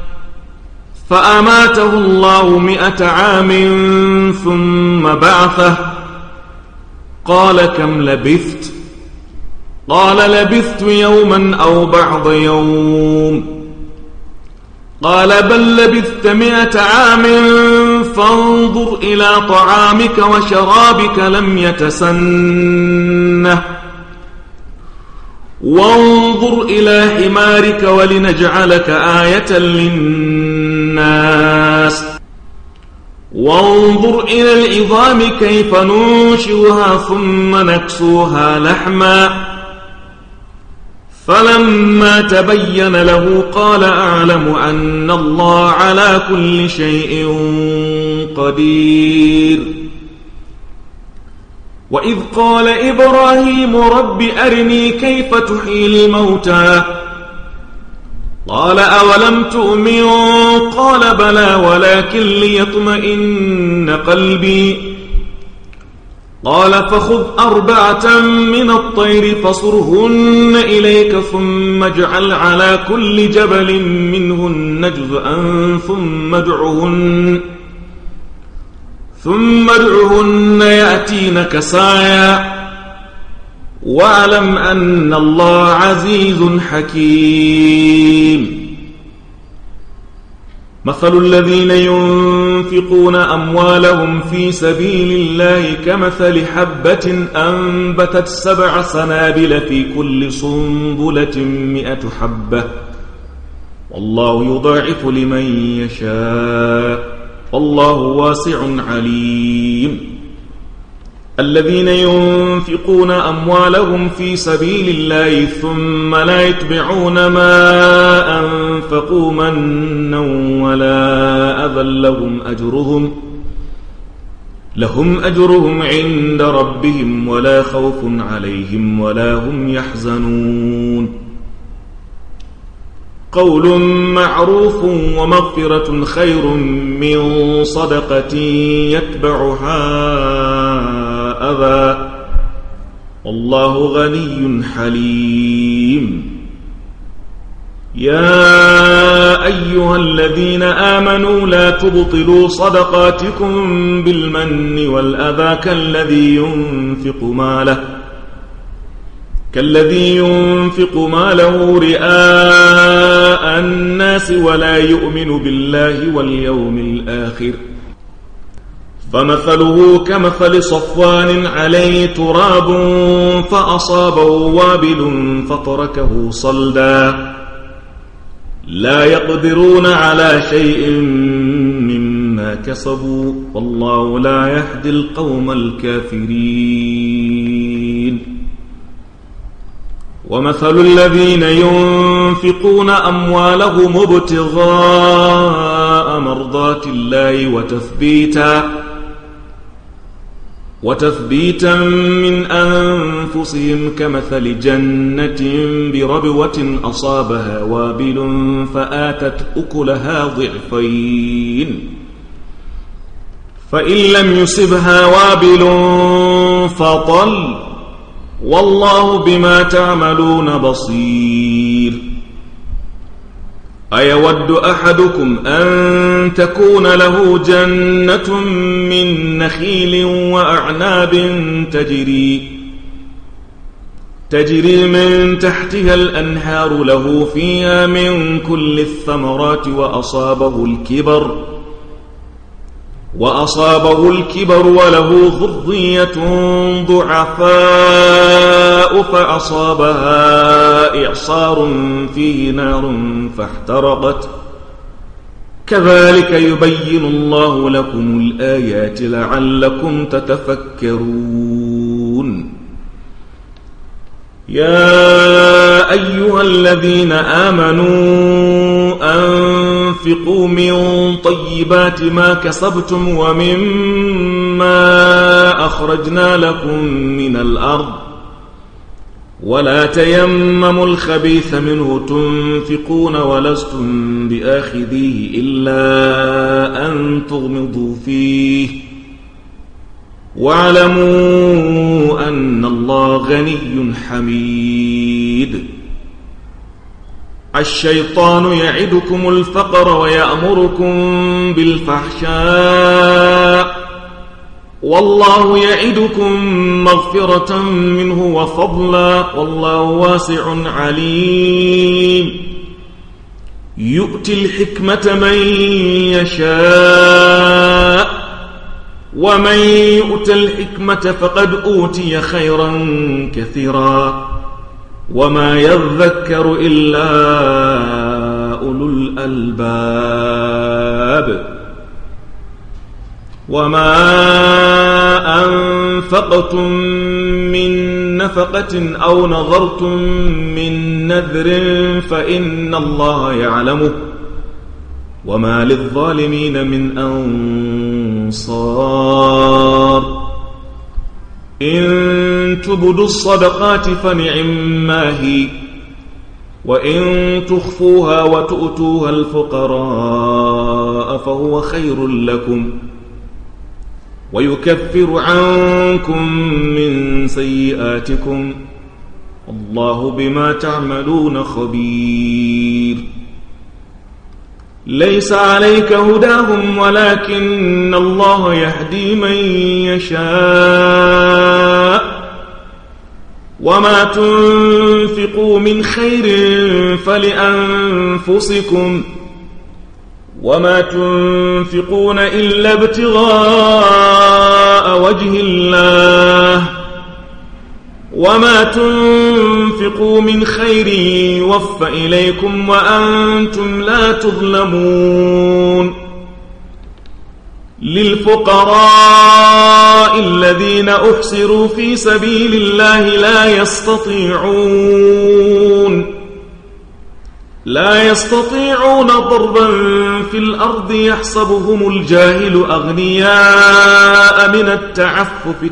Speaker 2: فأماته الله 100 عام ثم بعثه قال كم لبثت قال لبثت يوما أو بعض يوم قال بل لبثت 100 عام فانظر إلى طعامك وشرابك لم يتسنه وانظر إلى حمارك ولنجعلك آية للناس وانظر إلى العظام كيف ننشرها ثم نكسوها لحما فلما تبين له قال أعلم أن الله على كل شيء قدير.
Speaker 3: وإذ قال إبراهيم رب أرني كيف تحيي الموتى قال أولم تؤمن قال بلى ولكن ليطمئن قلبي قال فخذ 4 من الطير فصرهن إليك ثم اجعل على كل جبل منهن جزءا ثم ادعهن يأتينك سعيا واعلم أن الله عزيز حكيم مثل الذين ينفقون أموالهم في سبيل الله كمثل حبة أنبتت 7 سنابل في كل سنبلة 100 حبة والله يضاعف لمن يشاء والله واسع عليم الذين ينفقون أموالهم في سبيل الله ثم لا يتبعون ما أنفقوا منا ولا أذى لهم أجرهم عند ربهم ولا خوف عليهم ولا هم يحزنون قول معروف ومغفرة خير من صدقة يتبعها أذى والله غني حليم يا أيها الذين آمنوا لا تبطلوا صدقاتكم بالمن والأذى كالذي ينفق ماله رئاء الناس ولا يؤمن بالله واليوم الآخر فمثله كمثل صفوان عليه تراب فأصابه وابل فتركه صلدا لا يقدرون على شيء مما كسبوا والله لا يهدي القوم الكافرين ومثل الذين ينفقون أموالهم ابتغاء مرضات الله وتثبيتا من أنفسهم كمثل جنة بربوة أصابها وابل فآتت أكلها ضعفين فإن لم يصبها وابل فطل والله بما تعملون بصير أيود أحدكم أن تكون له جنة من نخيل وأعناب تجري من تحتها الأنهار له فيها من كل الثمرات وأصابه الكبر وله ذرية ضعفاء فأصابها إعصار فيه نار فاحترقت كذلك يبين الله لكم الآيات لعلكم تتفكرون يا أيها الذين آمنوا أنفقوا من طيبات ما كسبتم ومما أخرجنا لكم من الأرض ولا تيمموا الخبيث منه تنفقون ولستم بآخذيه إلا أن تغمضوا فيه واعلموا أن الله غني حميد الشيطان يعدكم الفقر ويأمركم بالفحشاء والله يعدكم مغفرة منه وفضلا والله واسع عليم يؤتي الحكمة من يشاء ومن يؤت الحكمة فقد أوتي خيرا كثيرا وما يذكر إلا أولو الألباب وما أنفقتم من نفقة أو نظرتم من نذر فإن الله يعلمه وما للظالمين من أنصار إن تبدوا الصدقات فنعما هي وإن تخفوها وتؤتوها الفقراء فهو خير لكم ويكفر عنكم من سيئاتكم الله بما تعملون خبير ليس عليك هداهم ولكن الله يهدي من يشاء وما تنفقوا من خير فلأنفسكم وما تنفقون إلا ابتغاء وجه الله وما تنفقوا من خير يوفى إليكم وأنتم لا تظلمون للفقراء الذين أحصروا في سبيل الله لا يستطيعون ضربا في الأرض يحسبهم الجاهل أغنياء من التعفف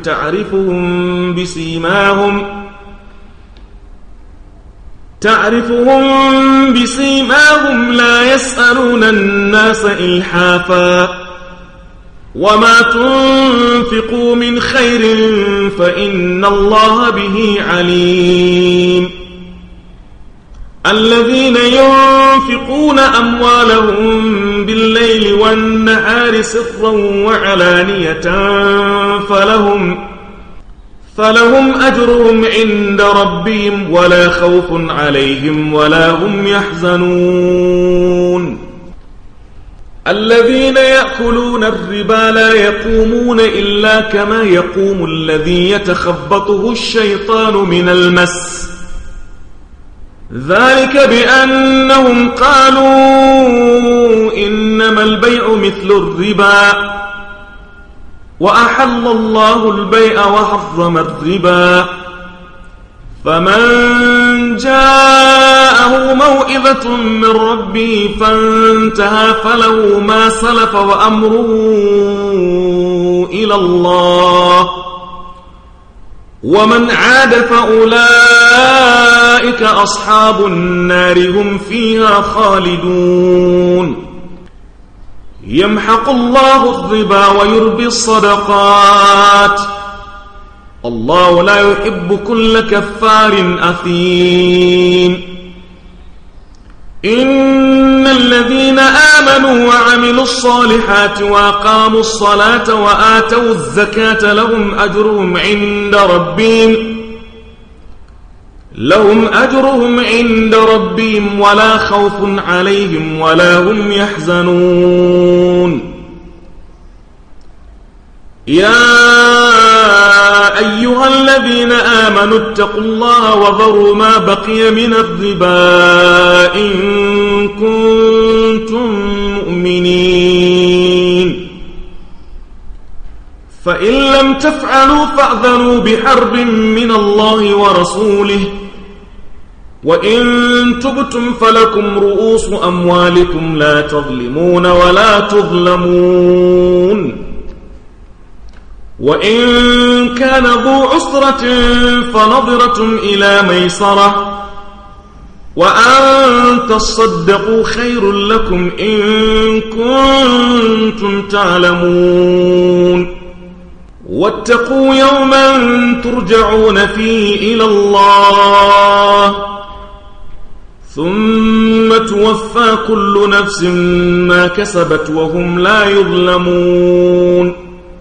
Speaker 3: تعرفهم بسيماهم لا يسألون الناس إلحافا وما تنفقوا من خير فإن الله به عليم الذين ينفقون أموالهم بالليل والنهار سرا وعلانية فلهم أجرهم عند ربهم ولا خوف عليهم ولا هم يحزنون الذين يأكلون الربا لا يقومون إلا كما يقوم الذي يتخبطه الشيطان من المس ذلك بأنهم قالوا إنما البيع مثل الربا وأحل الله البيع وحرم الربا فمن جاءه موعظة من ربه فانتهى فله ما سلف وأمره إلى الله ومن عاد فأولئك أصحاب النار هم فيها خالدون يمحق الله الربا ويربي الصدقات الله لا يحب كل كفار أثيم إن الذين آمنوا وعملوا الصالحات وأقاموا الصلاة وآتوا الزكاة لهم أجرهم عند ربهم ولا خوف عليهم ولا هم يحزنون يا أيها الذين آمنوا اتقوا الله وذروا ما بقي من الربا إن كنتم مؤمنين فإن لم تفعلوا فأذنوا بحرب من الله ورسوله وإن تبتم فلكم رؤوس أموالكم لا تظلمون ولا تظلمون وإن كان ذو عسرة فنظرة إلى ميسرة وأن تصدقوا خير لكم إن كنتم تعلمون واتقوا يوما ترجعون فيه إلى الله ثم توفى كل نفس ما كسبت وهم لا يظلمون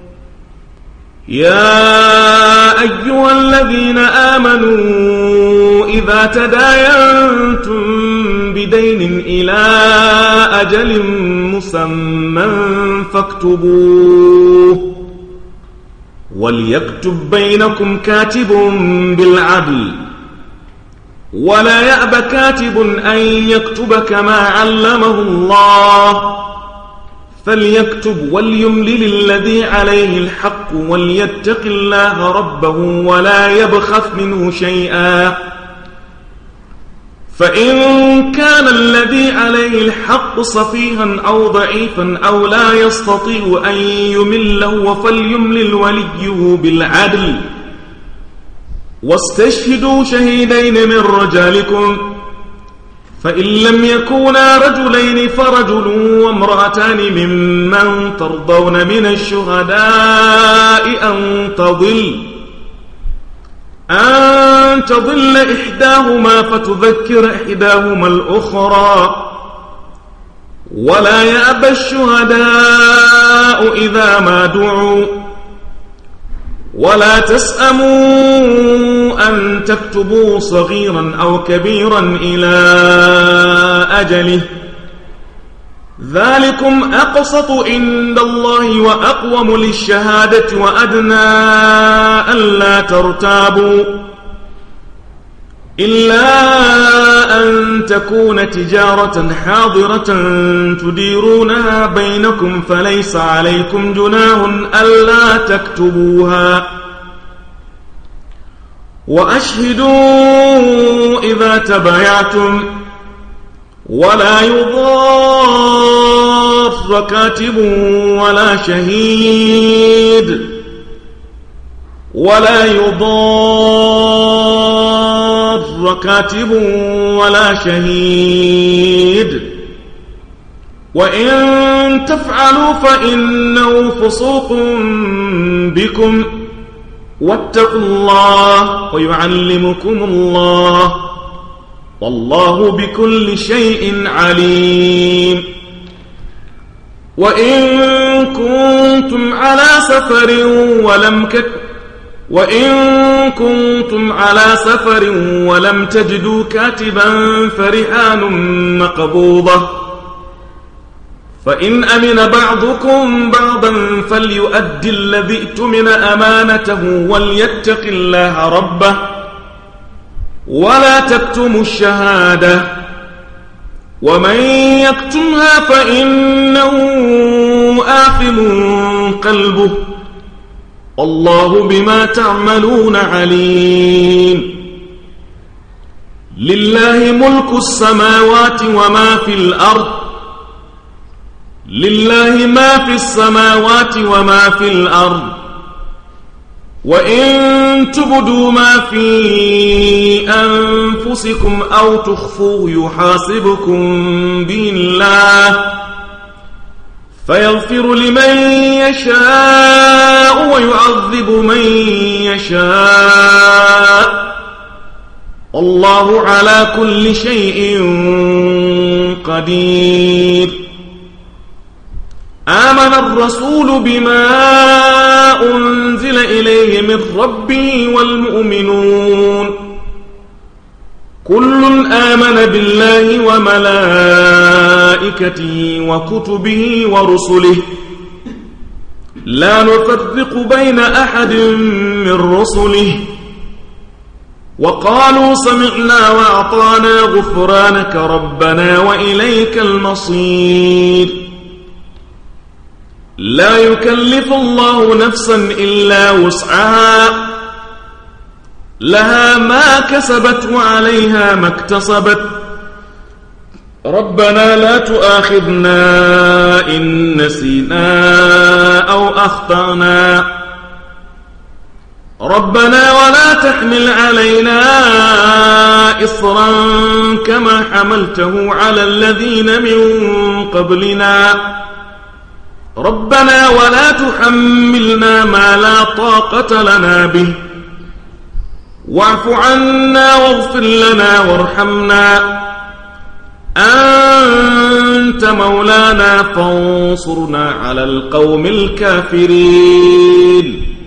Speaker 3: يا أيها الذين آمنوا إذا تداينتم بدين إلى أجل مسمى فاكتبوه وليكتب بينكم كاتب بالعدل ولا يأب كاتب أن يكتب كما علمه الله فليكتب وليملل الذي عليه الحق وليتق الله ربه ولا يبخس منه شيئا فإن كان الذي عليه الحق صفيها أو ضعيفا أو لا يستطيع أن يمله فليملل وليه بالعدل واستشهدوا شهيدين من رجالكم فإن لم يكونا رجلين فرجل وامرأتان ممن ترضون من الشهداء أن تضل إحداهما فتذكر إحداهما الأخرى ولا يأبى الشهداء إذا ما دعوا ولا تسأموا أن تكتبوا صغيرا أو كبيرا إلى أجله ذلكم أقسط عند الله وأقوم للشهادة وأدنى ألا ترتابوا إلا أن تكون تجارة حاضرة تديرونها بينكم فليس عليكم جناح ألا تكتبوها وأشهدوا إذا تبايعتم ولا يضار كاتب ولا شهيد وإن تفعلوا فإنه فسوق بكم واتقوا الله ويعلمكم الله والله بكل شيء عليم وإن كنتم على سفر ولم تجدوا كاتبا فرهان مقبوضة فإن أمن بعضكم بعضا فليؤدي الذي ائتمن أمانته وليتق الله ربه ولا تكتموا الشهادة ومن يكتمها فإنه آثم قلبه والله بما تعملون عليم لله ملك السماوات وما في الأرض لله ما في السماوات وما في الأرض وإن تبدوا ما في أنفسكم أو تخفوه يحاسبكم به الله فيغفر لمن يشاء ويعذب من يشاء والله على كل شيء قدير آمن الرسول بما أنزل إليه من ربه والمؤمنون كل آمن بالله وملائكته وكتبه ورسله لا نفرق بين أحد من رسله وقالوا سمعنا وأطعنا غفرانك ربنا وإليك المصير لا يكلف الله نفسا إلا وسعها لها ما كسبت وعليها ما اكتسبت ربنا لا تؤاخذنا إن نسينا أو أخطأنا ربنا ولا تحمل علينا إصرا كما حملته على الذين من قبلنا ربنا ولا تحملنا ما لا طاقة لنا به واعف عنا واغفر لنا وارحمنا أنت مولانا فانصرنا على القوم الكافرين